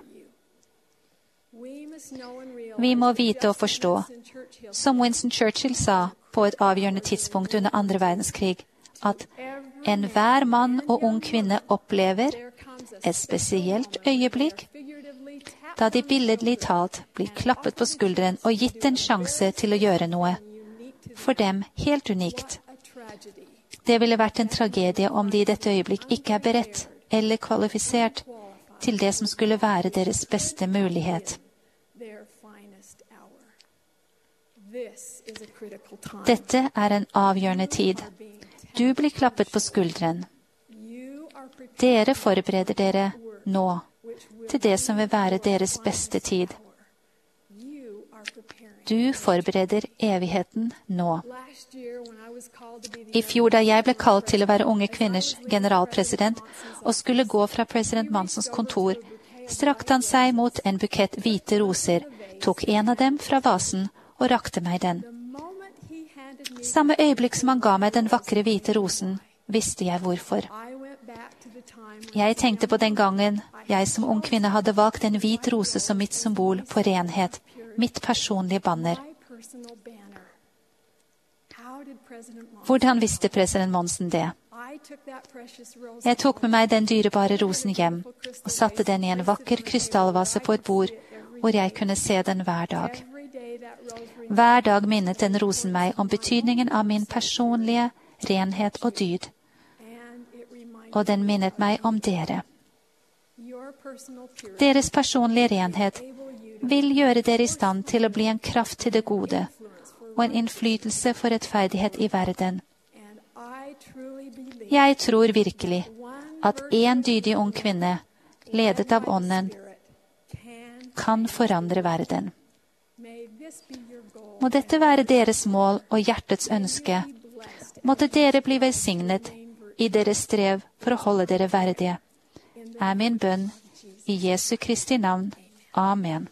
Vi må vite og forstå, som Winston Churchill sa på et avgjørende tidspunkt under 2. verdenskrig, at enhver mann og ung kvinne opplever et spesielt øyeblikk, da de billedlig talt blir klappet på skulderen og gitt en sjanse til å gjøre noe. For dem helt unikt. Det ville vært en tragedie om de i dette øyeblikk ikke er beredt eller kvalifisert til det som skulle være deres beste mulighet. Dette er en avgjørende tid. Du blir klappet på skulderen. Dere forbereder dere nå til det som vil være deres beste tid. Du forbereder evigheten nå. I fjor da jeg ble kalt til å være unge kvinners generalpresident og skulle gå fra president Mansons kontor, strakte han seg mot en bukett hvite roser, tok en av dem fra vasen og rakte meg den. Samme øyeblikk som han ga meg den vakre hvite rosen, visste jeg hvorfor. Jeg tenkte på den gangen jeg som ung kvinne hadde valgt en hvit rose som mitt symbol på renhet, mitt personlige banner. Hvordan visste president Monson det? Jeg tok med meg den dyrebare rosen hjem og satte den i en vakker krystallvase på et bord hvor jeg kunne se den hver dag. Hver dag minnet den rosen meg om betydningen av min personlige renhet og dyd. Og den minnet meg om dere. Deres personlige renhet vil gjøre dere i stand til å bli en kraft til det gode og en innflytelse for rettferdighet i verden. Jeg tror virkelig at en dydig ung kvinne, ledet av Ånden, kan forandre verden. Må dette være deres mål og hjertets ønske. Måtte dere bli velsignet i deres strev for å holde dere verdige. Er min bønn i Jesu Kristi navn. Amen.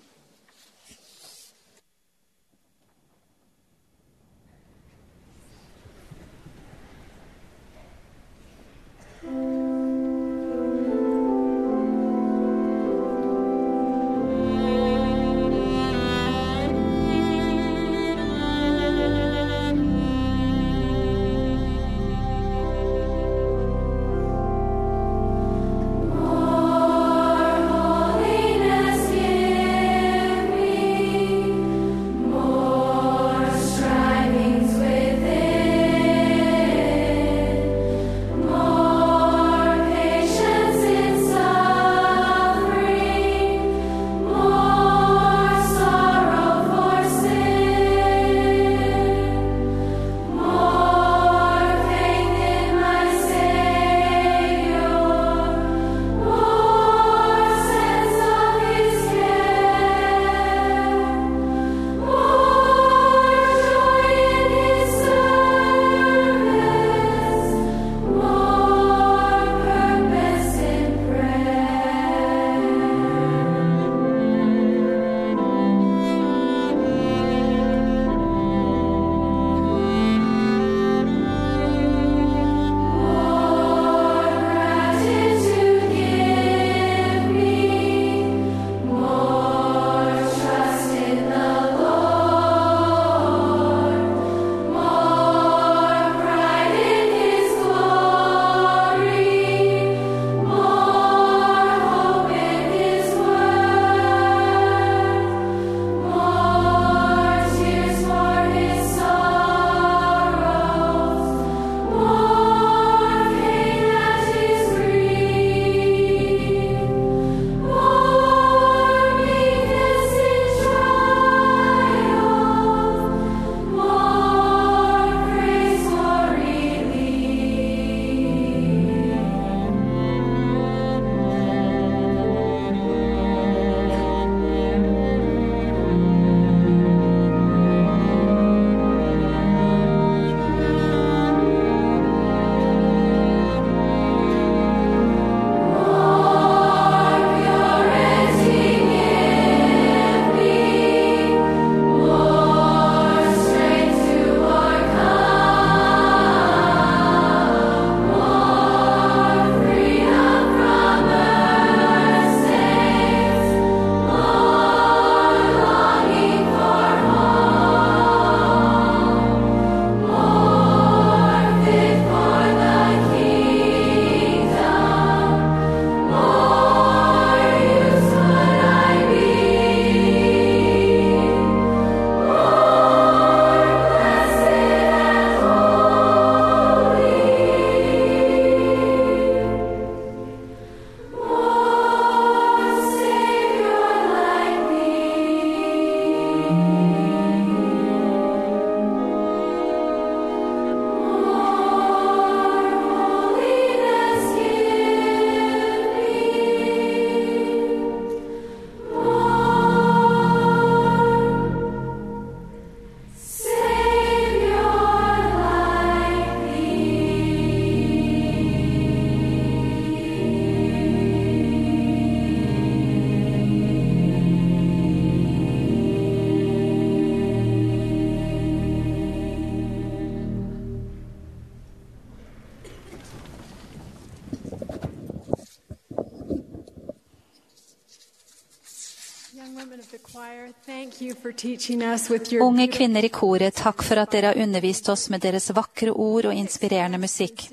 Unge kvinner i koret, takk for at dere har undervist oss med deres vakre ord og inspirerende musikk.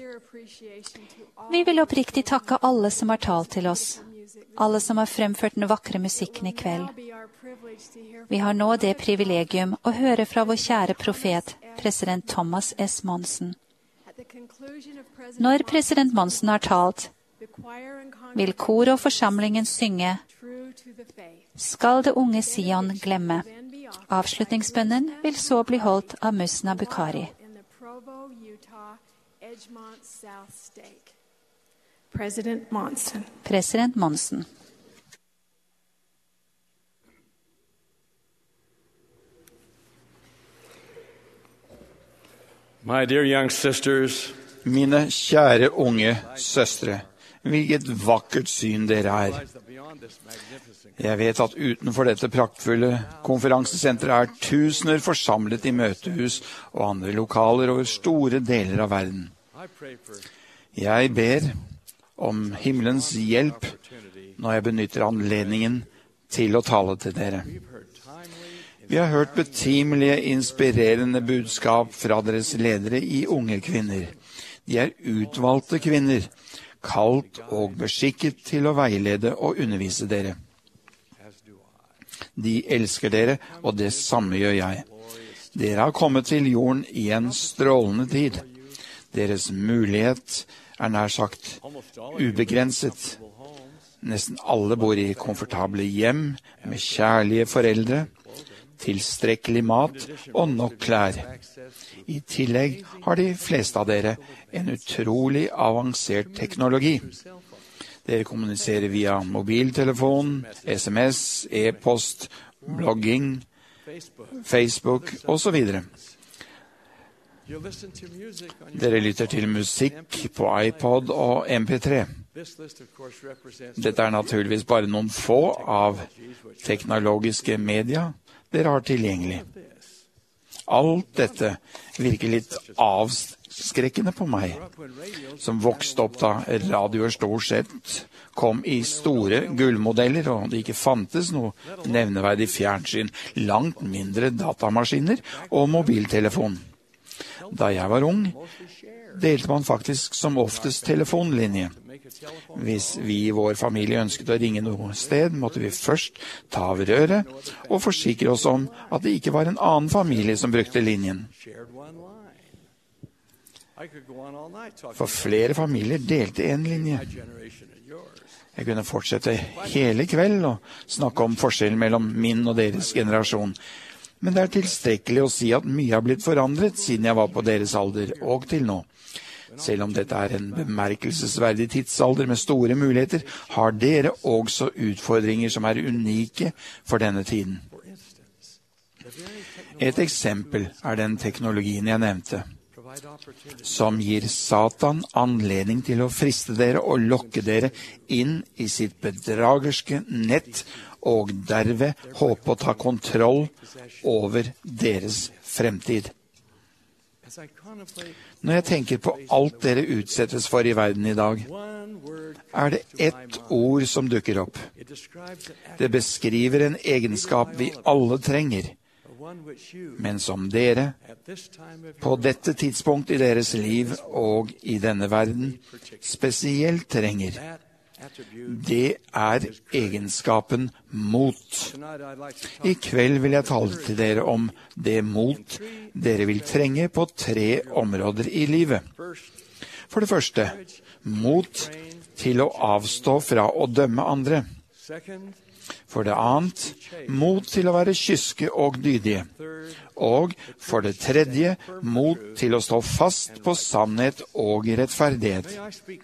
Vi vil oppriktig takke alle som har talt til oss, alle som har fremført den vakre musikken i kveld. Vi har nå det privilegium å høre fra vår kjære profet, president Thomas S. Monson. Når president Monson har talt, vil koret og forsamlingen synge «Skal det unge Sion glemme». Avslutningsbønnen vil så bli holdt av Musna Bukhari. President Monson. President Monson. My dear young sisters, Mine kjære unge søstre, hvilket vakkert syn dere er. Jeg vet at utenfor dette praktfulle konferansesenteret er tusener forsamlet i møtehus og andre lokaler over store deler av verden. Jeg ber om himmelens hjelp når jeg benytter anledningen til å tale til dere. Vi har hørt betimelige, inspirerende budskap fra deres ledere i unge kvinner. De er utvalgte kvinner, kalt og beskikket til å veilede og undervise dere. De elsker dere, og det samme gjør jeg. Dere har kommet til jorden i en strålende tid. Deres mulighet er nær sagt ubegrenset. Nesten alle bor i komfortable hjem med kjærlige foreldre, tilstrekkelig mat og nok klær. I tillegg har de fleste av dere en utrolig avansert teknologi. Dere kommuniserer via mobiltelefon, SMS, e-post, blogging, Facebook osv. Dere lytter til musikk på iPod og MP3. Dette er naturligvis bare noen få av teknologiske media dere har tilgjengelig. Alt dette virker litt avskrekkende på meg, som vokste opp da radioer stort sett kom i store gullmodeller, og det ikke fantes noe nevneverdig fjernsyn, langt mindre datamaskiner og mobiltelefon. Da jeg var ung, delte man faktisk som oftest telefonlinje. Hvis vi i vår familie ønsket å ringe noe sted, måtte vi først ta av røret og forsikre oss om at det ikke var en annen familie som brukte linjen. For flere familier delte en linje. Jeg kunne fortsette hele kveld og snakke om forskjellen mellom min og deres generasjon. Men det er tilstrekkelig å si at mye har blitt forandret siden jeg var på deres alder og til nå. Selv om dette er en bemerkelsesverdig tidsalder med store muligheter, har dere også utfordringer som er unike for denne tiden. Et eksempel er den teknologien jeg nevnte, som gir Satan anledning til å friste dere og lokke dere inn i sitt bedragerske nett og derved håpe å ta kontroll over deres fremtid. Når jeg tenker på alt dere utsettes for i verden i dag, er det ett ord som dukker opp. Det beskriver en egenskap vi alle trenger, men som dere, på dette tidspunkt i deres liv og i denne verden, spesielt trenger. Det er egenskapen mot. I kveld vil jeg tale til dere om det mot dere vil trenge på 3 områder i livet. For det første, mot til å avstå fra å dømme andre. For det annet, mot til å være kyske og dydige. Og for det tredje, mot til å stå fast på sannhet og rettferdighet.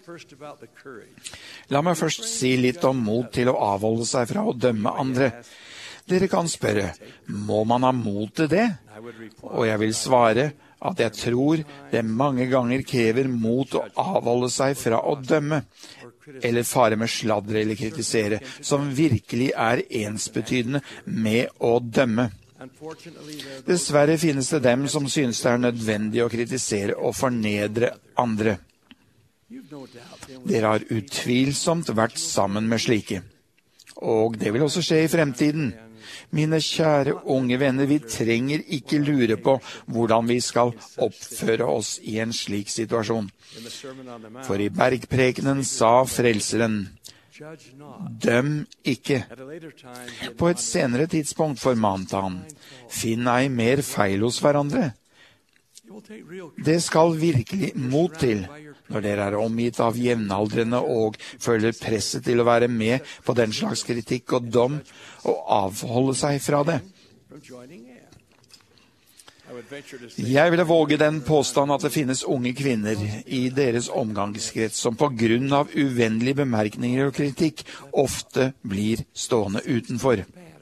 La meg først si litt om mot til å avholde seg fra å dømme andre. Dere kan spørre, må man ha mot til det? Og jeg vil svare at jeg tror det mange ganger krever mot å avholde seg fra å dømme, eller fare med sladder eller kritisere, som virkelig er ensbetydende med å dømme. Dessverre finnes det dem som synes det er nødvendig å kritisere og fornedre andre. Dere har utvilsomt vært sammen med slike, og det vil også skje i fremtiden. Mine kjære unge venner, vi trenger ikke lure på hvordan vi skal oppføre oss i en slik situasjon. For i bergprekenen sa frelseren, Døm ikke. På et senere tidspunkt formante han, finn ei mer feil hos hverandre. Det skal virkelig mot til når dere er omgitt av jevnaldrende og føler presset til å være med på den slags kritikk og dom, og avholde seg fra det. Jeg ville våge den påstand at det finnes unge kvinner i deres omgangskrets som på grunn av uvennlige bemerkninger og kritikk ofte blir stående utenfor.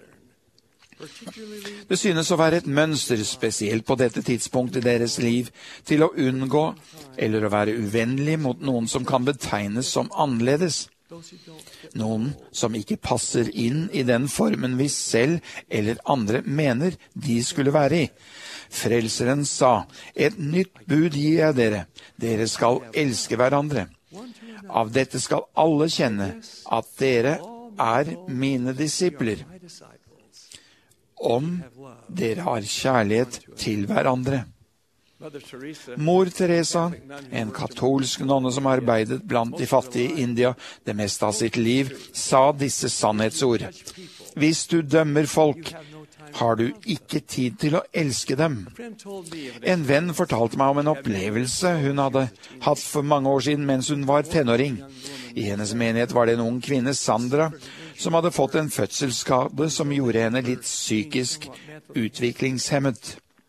Det synes å være et mønster, spesielt på dette tidspunkt i deres liv, til å unngå eller å være uvennlig mot noen som kan betegnes som annerledes. Noen som ikke passer inn i den formen vi selv eller andre mener de skulle være i. Frelseren sa, et nytt bud gir jeg dere, dere skal elske hverandre. Av dette skal alle kjenne at dere er mine disipler, om dere har kjærlighet til hverandre. Mor Teresa, en katolsk nonne som arbeidet blant de fattige i India det meste av sitt liv, sa disse sannhetsord. Hvis du dømmer folk, har du ikke tid til å elske dem. En venn fortalte meg om en opplevelse hun hadde hatt for mange år siden mens hun var tenåring. I hennes menighet var det en ung kvinne, Sandra, som hadde fått en fødselsskade som gjorde henne litt psykisk utviklingshemmet.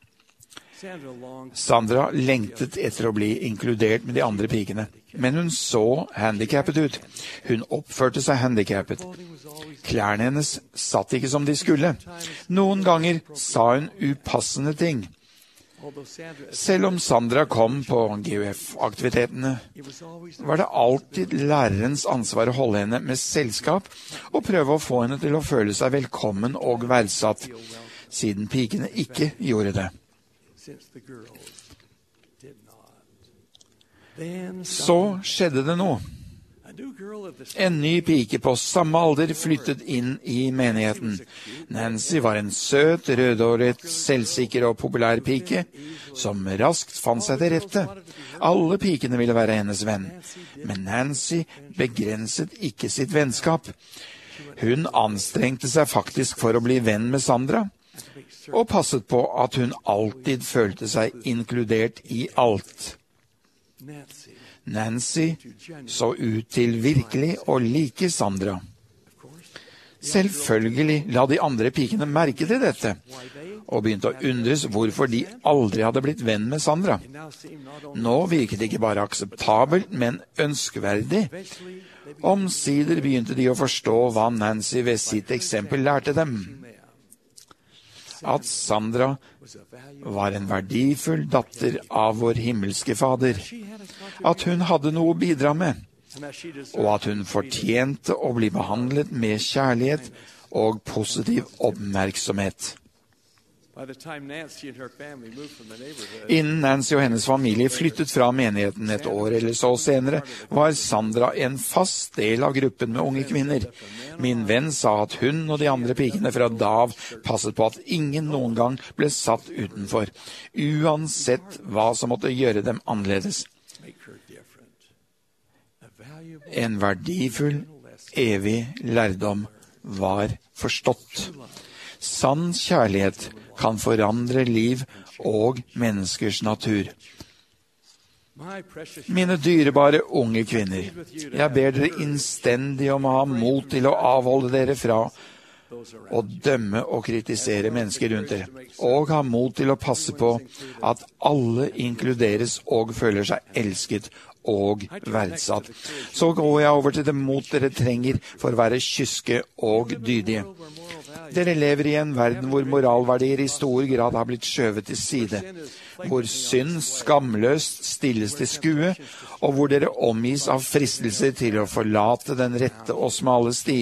Sandra lengtet etter å bli inkludert med de andre pikene, men hun så handikappet ut. Hun oppførte seg handikappet. Klærne hennes satt ikke som de skulle. Noen ganger sa hun upassende ting. Selv om Sandra kom på GUF-aktivitetene, var det alltid lærerens ansvar å holde henne med selskap og prøve å få henne til å føle seg velkommen og verdsatt, siden pikene ikke gjorde det. Så skjedde det noe. En ny pike på samme alder flyttet inn i menigheten. Nancy var en søt, rødhåret, selvsikker og populær pike, som raskt fant seg til rette. Alle pikene ville være hennes venn, men Nancy begrenset ikke sitt vennskap. Hun anstrengte seg faktisk for å bli venn med Sandra, og passet på at hun alltid følte seg inkludert i alt. Nancy så ut til virkelig å like Sandra. Selvfølgelig la de andre pikene merke til dette, og begynte å undres hvorfor de aldri hadde blitt venn med Sandra. Nå virket det ikke bare akseptabelt, men ønskverdig. Omsider begynte de å forstå hva Nancy ved sitt eksempel lærte dem. At Sandra var en verdifull datter av vår himmelske Fader, at hun hadde noe å bidra med, og at hun fortjente å bli behandlet med kjærlighet og positiv oppmerksomhet. Innen Nancy og hennes familie flyttet fra menigheten et år eller så senere, var Sandra en fast del av gruppen med unge kvinner. Min venn sa at hun og de andre pikene fra DAV passet på at ingen noen gang ble satt utenfor, uansett hva som måtte gjøre dem annerledes. En verdifull, evig lærdom var forstått. Sann kjærlighet kan forandre liv og menneskers natur. Mine dyrebare unge kvinner, jeg ber dere innstendig om å ha mot til å avholde dere fra å dømme og kritisere mennesker rundt dere, og ha mot til å passe på at alle inkluderes og føler seg elsket og verdsatt. Så går jeg over til det mot dere trenger for å være kyske og dydige. Dere lever i en verden hvor moralverdier i stor grad har blitt skjøvet til side, hvor synd skamløst stilles til skue, og hvor dere omgis av fristelser til å forlate den rette og smale sti.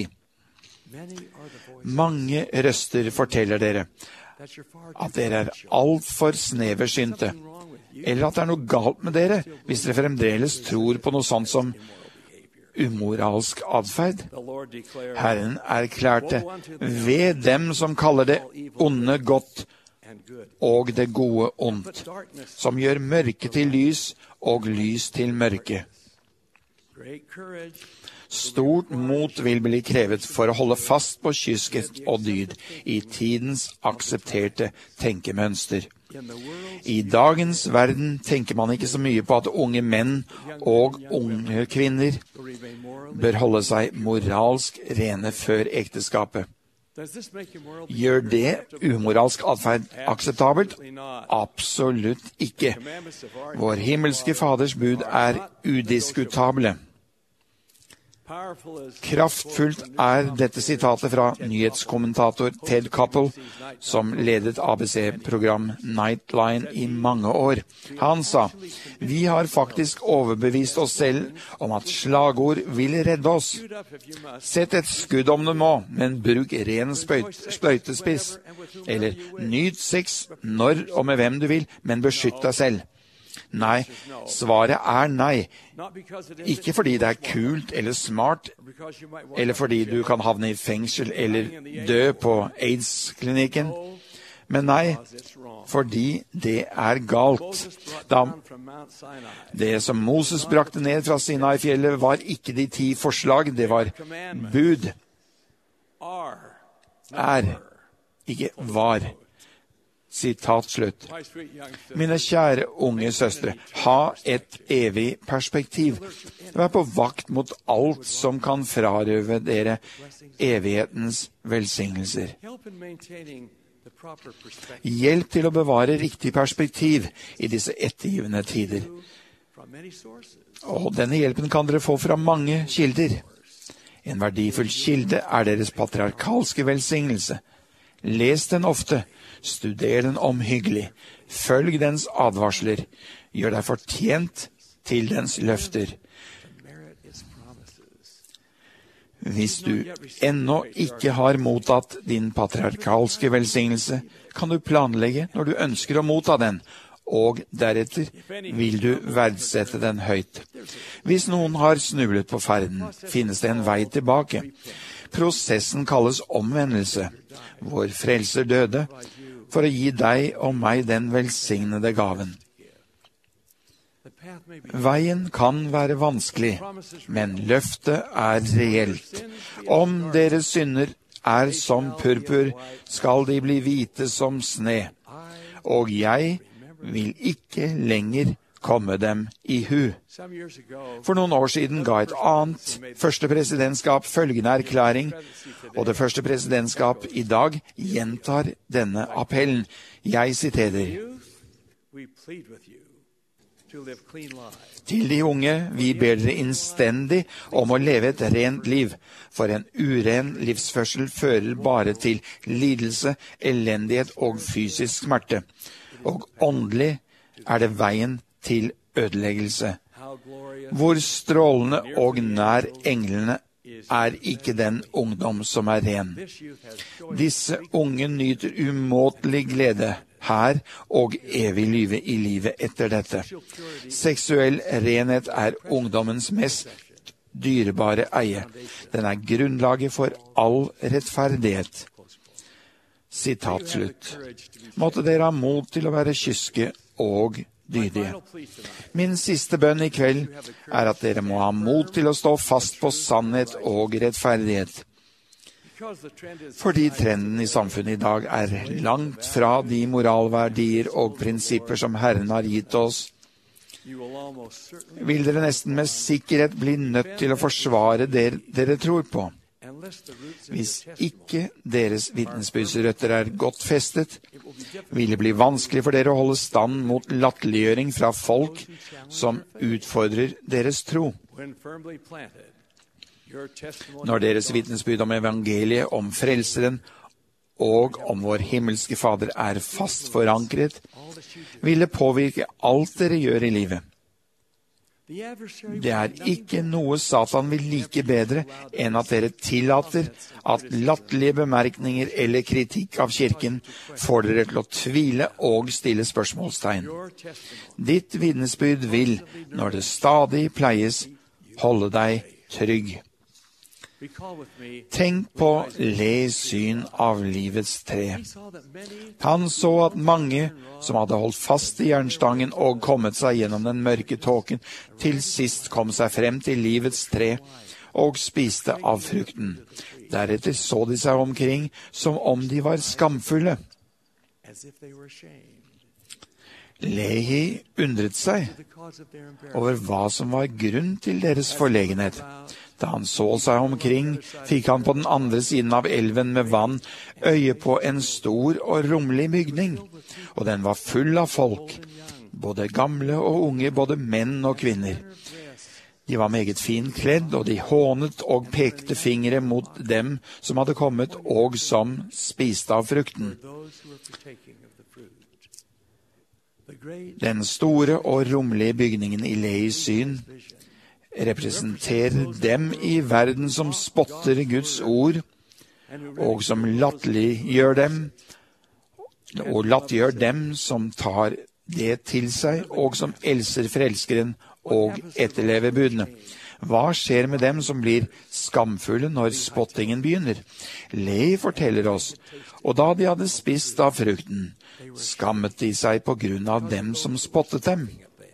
Mange røster forteller dere at dere er alt for sneversynte, eller at det er noe galt med dere hvis dere fremdeles tror på noe sånt som umoralsk adferd. Herren erklærte, ved dem som kaller det onde godt og det gode ondt, som gjør mørke til lys og lys til mørke. Stort mot vil bli krevet for å holde fast på kyskhet og dyd i tidens aksepterte tenkemønster. I dagens verden tenker man ikke så mye på at unge menn og unge kvinner bør holde seg moralsk rene før ekteskapet. Gjør det umoralsk atferd akseptabelt? Absolutt ikke. Vår himmelske Faders bud er udiskutable. Kraftfullt er dette sitatet fra nyhetskommentator Ted Koppel, som ledet ABC-program Nightline i mange år. Han sa, «Vi har faktisk overbevist oss selv om at slagord vil redde oss. Sett et skudd om det må, men bruk ren sprøytespiss. Eller nyt sex når og med hvem du vil, men beskytt deg selv.» Nei, svaret er nei. Ikke fordi det er kult eller smart, eller fordi du kan havne i fengsel eller dø på AIDS-klinikken. Men nei, fordi det er galt. Det som Moses brakte ned fra Sinai-fjellet var ikke de 10 forslag, det var bud. Er, ikke var. Sitat slutt. Mine kjære unge søstre, ha et evig perspektiv. Vær på vakt mot alt som kan frarøve dere evighetens velsignelser. Hjelp til å bevare riktig perspektiv i disse ettergivende tider. Og denne hjelpen kan dere få fra mange kilder. En verdifull kilde er deres patriarkalske velsignelse. Les den ofte. Studer den omhyggelig, følg dens advarsler, gjør deg fortjent til dens løfter. Hvis du ennå ikke har mottatt din patriarkalske velsignelse, kan du planlegge når du ønsker å motta den, og deretter vil du verdsette den høyt. Hvis noen har snublet på ferden, finnes det en vei tilbake. Prosessen kalles omvendelse. Vår frelser døde for å gi deg og meg den velsignede gaven. Veien kan være vanskelig, men løftet er reelt. Om deres synder er som purpur, skal de bli hvite som sne. Og jeg vil ikke lenger komme dem i hu. For noen år siden ga et annet første presidentskap følgende erklæring, og det første presidentskap i dag gjentar denne appellen. Jeg siterer: Til de unge, vi ber dere innstendig om å leve et rent liv, for en uren livsførsel fører bare til lidelse, elendighet og fysisk smerte. Og åndelig er det veien til ødeleggelse. Hvor strålende og nær englene er ikke den ungdom som er ren. Disse unge nyter umåtelig glede her og evig lyve i livet etter dette. Seksuell renhet er ungdommens mest dyrebare eie. Den er grunnlaget for all rettferdighet. Sitat slutt. Måtte dere ha mot til å være kyske og dydige. Min siste bønn i kveld er at dere må ha mot til å stå fast på sannhet og rettferdighet. Fordi trenden i samfunnet i dag er langt fra de moralverdier og prinsipper som Herren har gitt oss, vil dere nesten med sikkerhet bli nødt til å forsvare det dere tror på. Hvis ikke deres vitnesbyrdsrøtter er godt festet, vil det bli vanskelig for dere å holde stand mot latterliggjøring fra folk som utfordrer deres tro. Når deres vitnesbyrd om evangeliet, om frelseren og om vår himmelske Fader er fast forankret, vil det påvirke alt dere gjør i livet. Det er ikke noe Satan vil like bedre enn at dere tillater at latterlige bemerkninger eller kritikk av kirken får dere til å tvile og stille spørsmålstegn. Ditt vitnesbyrd vil, når det stadig pleies, holde deg trygg. Tenk på Leis syn av livets tre. Han så at mange som hadde holdt fast i jernstangen og kommet seg gjennom den mørke tåken, til sist kom seg frem til livets tre og spiste av frukten. Deretter så de seg omkring som om de var skamfulle. Lehi undret seg over hva som var grunn til deres forlegenhet. Da han så seg omkring, fikk han på den andre siden av elven med vann øye på en stor og rommelig bygning, og den var full av folk, både gamle og unge, både menn og kvinner. De var meget fint kledd, og de hånet og pekte fingre mot dem som hadde kommet og som spiste av frukten. Den store og rommelige bygningen i Leis syn representerer dem i verden som spotter Guds ord, og som latterliggjør dem som tar det til seg, og som elsker frelskeren og etterlever budene. Hva skjer med dem som blir skamfulle når spottingen begynner? Lehi forteller oss, og da de hadde spist av frukten, skammet de seg på grunn av dem som spottet dem.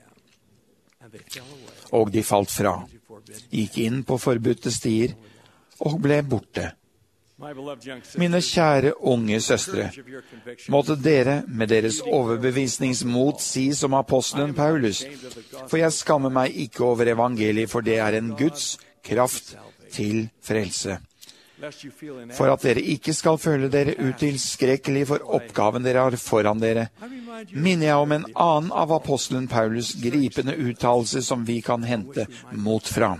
Og de falt fra, gikk inn på forbudte stier og ble borte. Mine kjære unge søstre, måtte dere med deres overbevisningsmot si som apostelen Paulus, for jeg skammer meg ikke over evangeliet, for det er en Guds kraft til frelse. For at dere ikke skal føle dere utilskrekkelig for oppgaven dere har foran dere, minner jeg om en annen av apostelen Paulus' gripende uttalelse som vi kan hente mot fra.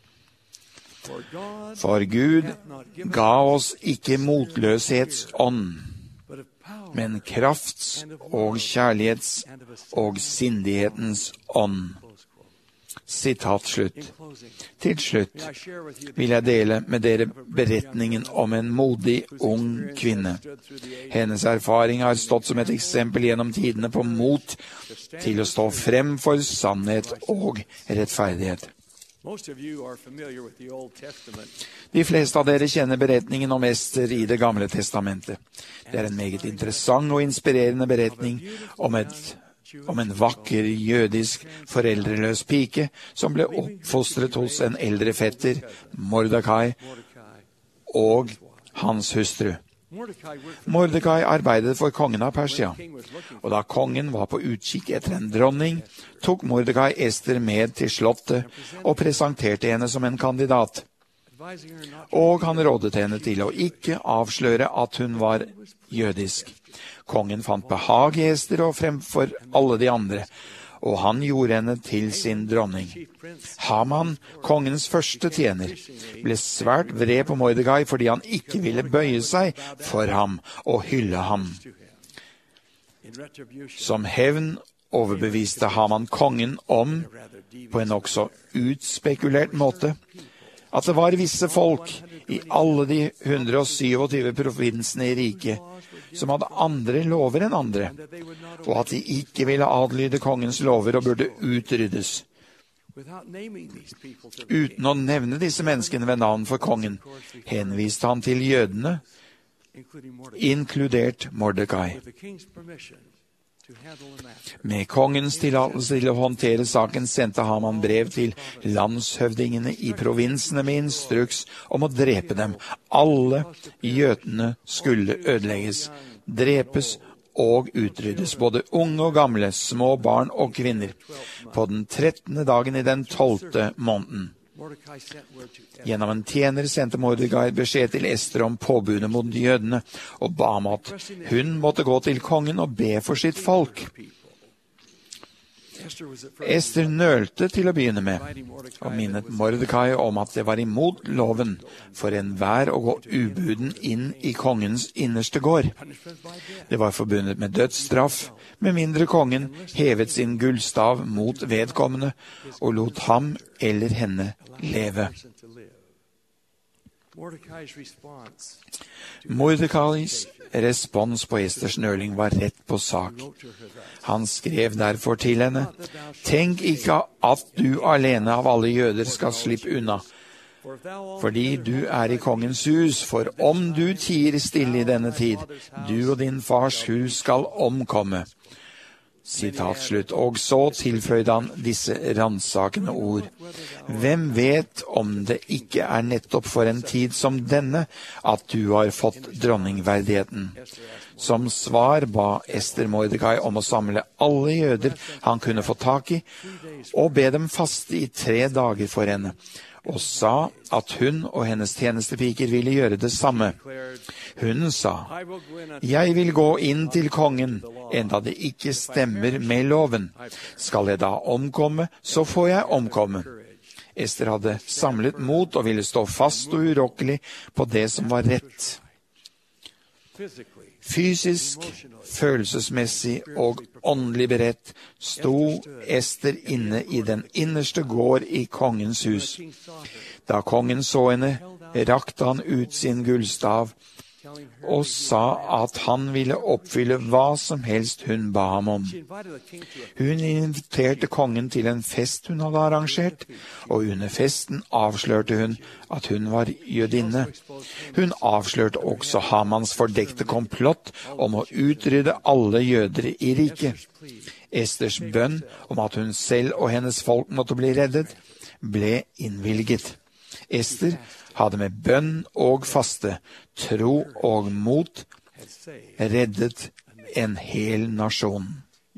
For Gud ga oss ikke motløshetsånd, men krafts og kjærlighets og sindighetens ånd. Sitat slutt. Til slutt vil jeg dele med dere beretningen om en modig ung kvinne. Hennes erfaring har stått som et eksempel gjennom tidene på mot til å stå frem for sannhet og rettferdighet. De fleste av dere kjenner beretningen om Ester i Det gamle testamentet. Det er en meget interessant og inspirerende beretning om en vakker jødisk foreldreløs pike som ble oppfostret hos en eldre fetter, Mordekai, og hans hustru. Mordekai arbeidet for kongen av Persia, og da kongen var på utkikk etter en dronning, tok Mordekai Ester med til slottet og presenterte henne som en kandidat. Og han rådet henne til å ikke avsløre at hun var jødisk. Kongen fant behag i Ester og fremfor alle de andre, og han gjorde henne til sin dronning. Haman, kongens første tjener, ble svært vred på Mordekai fordi han ikke ville bøye seg for ham og hylle ham. Som hevn overbeviste Haman kongen om, på en også utspekulert måte, at det var visse folk i alle de 127 provinsene i riket som hadde andre lover enn andre, og at de ikke ville adlyde kongens lover og burde utryddes. Uten å nevne disse menneskene ved navn for kongen, henviste han til jødene, inkludert Mordekai. Med kongens tillatelse til å håndtere saken sendte Haman brev til landshøvdingene i provinsene med instruks om å drepe dem. Alle jødene skulle ødelegges, drepes og utryddes, både unge og gamle, små barn og kvinner, på den 13. dagen i den 12. måneden. Gjennom en tjener sendte Mordekai beskjed til Ester om påbudet mot jødene, og ba om at hun måtte gå til kongen og be for sitt folk. Ester nølte til å begynne med, og minnet Mordekai om at det var imot loven for enhver å gå ubuden inn i kongens innerste gård. Det var forbundet med dødsstraff, med mindre kongen hevet sin gullstav mot vedkommende og lot ham eller henne leve. Mordekais respons på Esters nøling var rett på sak. Han skrev derfor til henne: «Tenk ikke at du alene av alle jøder skal slippe unna, fordi du er i kongens hus, for om du tier stille i denne tid, du og din fars hus skal omkomme. Sitat slutt. Og så tilføyde han disse ransakende ord. Hvem vet om det ikke er nettopp for en tid som denne at du har fått dronningverdigheten? Som svar ba Ester Mordekai om å samle alle jøder han kunne få tak i, og be dem faste i 3 dager for henne, og sa at hun og hennes tjenestepiker ville gjøre det samme. Hun sa, «Jeg vil gå inn til kongen, enda det ikke stemmer med loven. Skal jeg da omkomme, så får jeg omkomme.» Ester hadde samlet mot og ville stå fast og urokkelig på det som var rett. Fysisk, følelsesmessig og åndelig beredt sto Ester inne i den innerste gård i kongens hus. Da kongen så henne, rakte han ut sin gullstav og sa at han ville oppfylle hva som helst hun ba ham om. Hun inviterte kongen til en fest hun hadde arrangert, og under festen avslørte hun at hun var jødinne. Hun avslørte også Hamans fordekte komplott om å utrydde alle jøder i riket. Esters bønn om at hun selv og hennes folk måtte bli reddet, ble innvilget. Ester hadde med bønn og faste, tro og mot reddet en hel nasjon.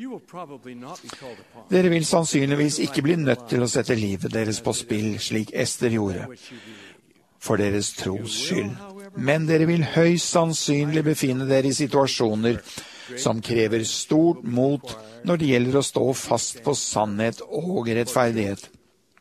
Dere vil sannsynligvis ikke bli nødt til å sette livet deres på spill, slik Ester gjorde, for deres tros skyld. Men dere vil høyst sannsynlig befinne dere i situasjoner som krever stort mot når det gjelder å stå fast på sannhet og rettferdighet.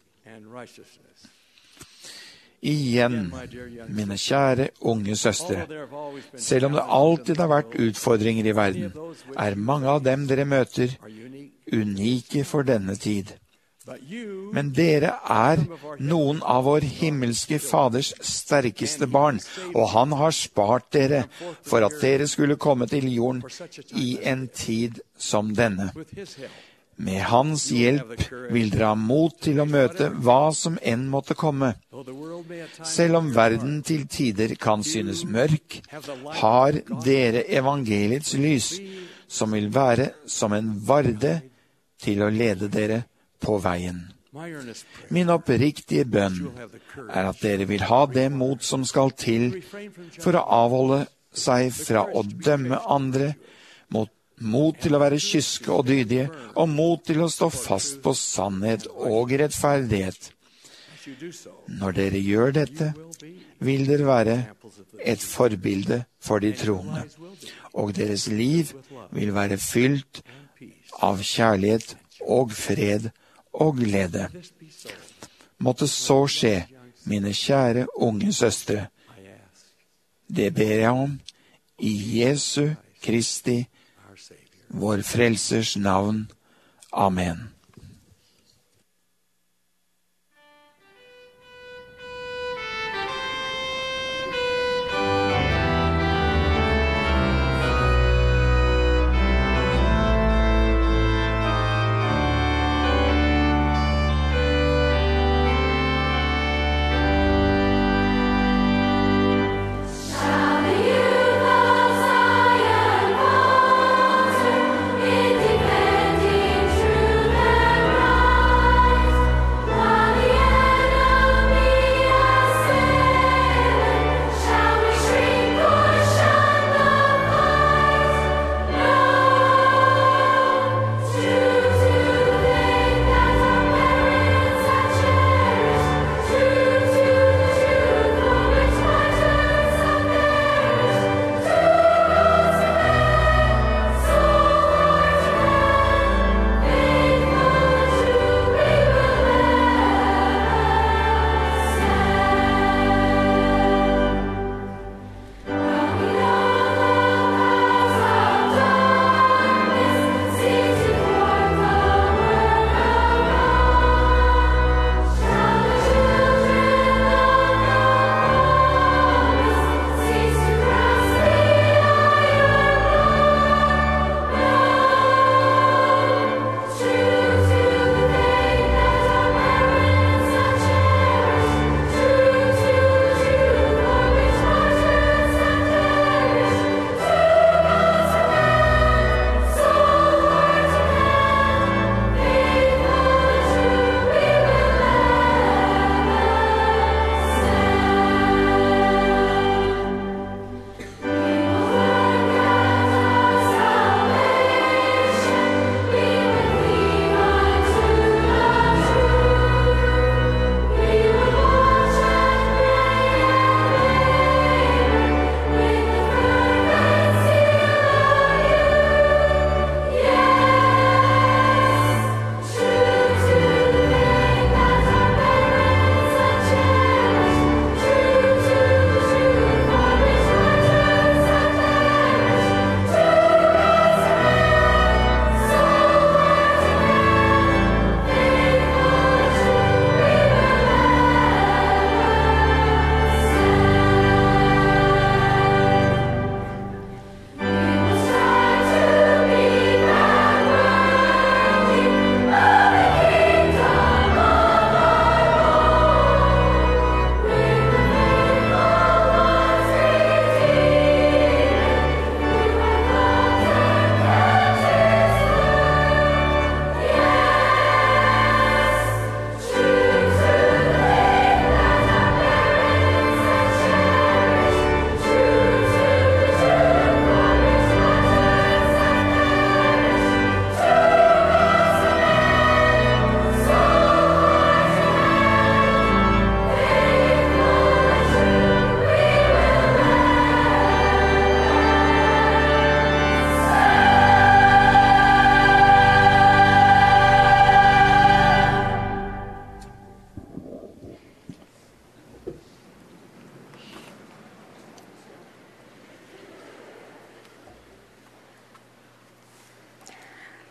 Igjen, mine kjære unge søstre, selv om det alltid har vært utfordringer i verden, er mange av dem dere møter unike for denne tid. Men dere er noen av vår himmelske Faders sterkeste barn, og han har spart dere for at dere skulle komme til jorden i en tid som denne. Med hans hjelp vil dere ha mot til å møte hva som enn måtte komme. Selv om verden til tider kan synes mørk, har dere evangeliets lys, som vil være som en varde til å lede dere på veien. Min oppriktige bønn er at dere vil ha det mot som skal til for å avholde seg fra å dømme andre, mot til å være kyske og dydige, og mot til å stå fast på sannhet og rettferdighet. Når dere gjør dette, vil dere være et forbilde for de troende, og deres liv vil være fylt av kjærlighet og fred og glede. Måtte så skje, mine kjære unge søstre. Det ber jeg om i Jesu Kristi, vår frelsers navn. Amen. Defending true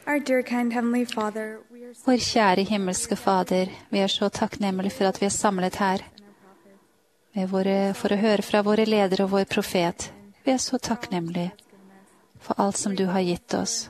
Our dear kind Heavenly Father, we are so Vår kjære himmelske Fader, vi er så takknemlige for at vi er samlet her for å høre fra våre ledere og vår profet. Vi er så takknemlige for alt som du har gitt oss.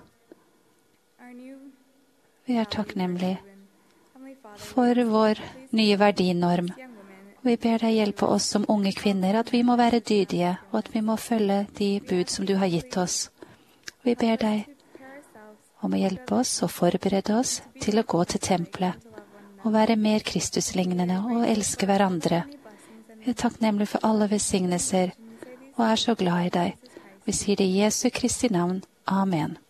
Vi er takknemlige for vår nye verdinorm. Vi ber deg hjelpe oss som unge kvinner, at vi må være dydige, og at vi må følge de bud som du har gitt oss. Vi ber deg om å hjelpe oss og forberede oss til å gå til tempelet, og være mer Kristuslignende og elske hverandre. Vi er takknemlige for alle velsignelser, og er så glad i deg. Vi sier det i Jesu Kristi navn. Amen.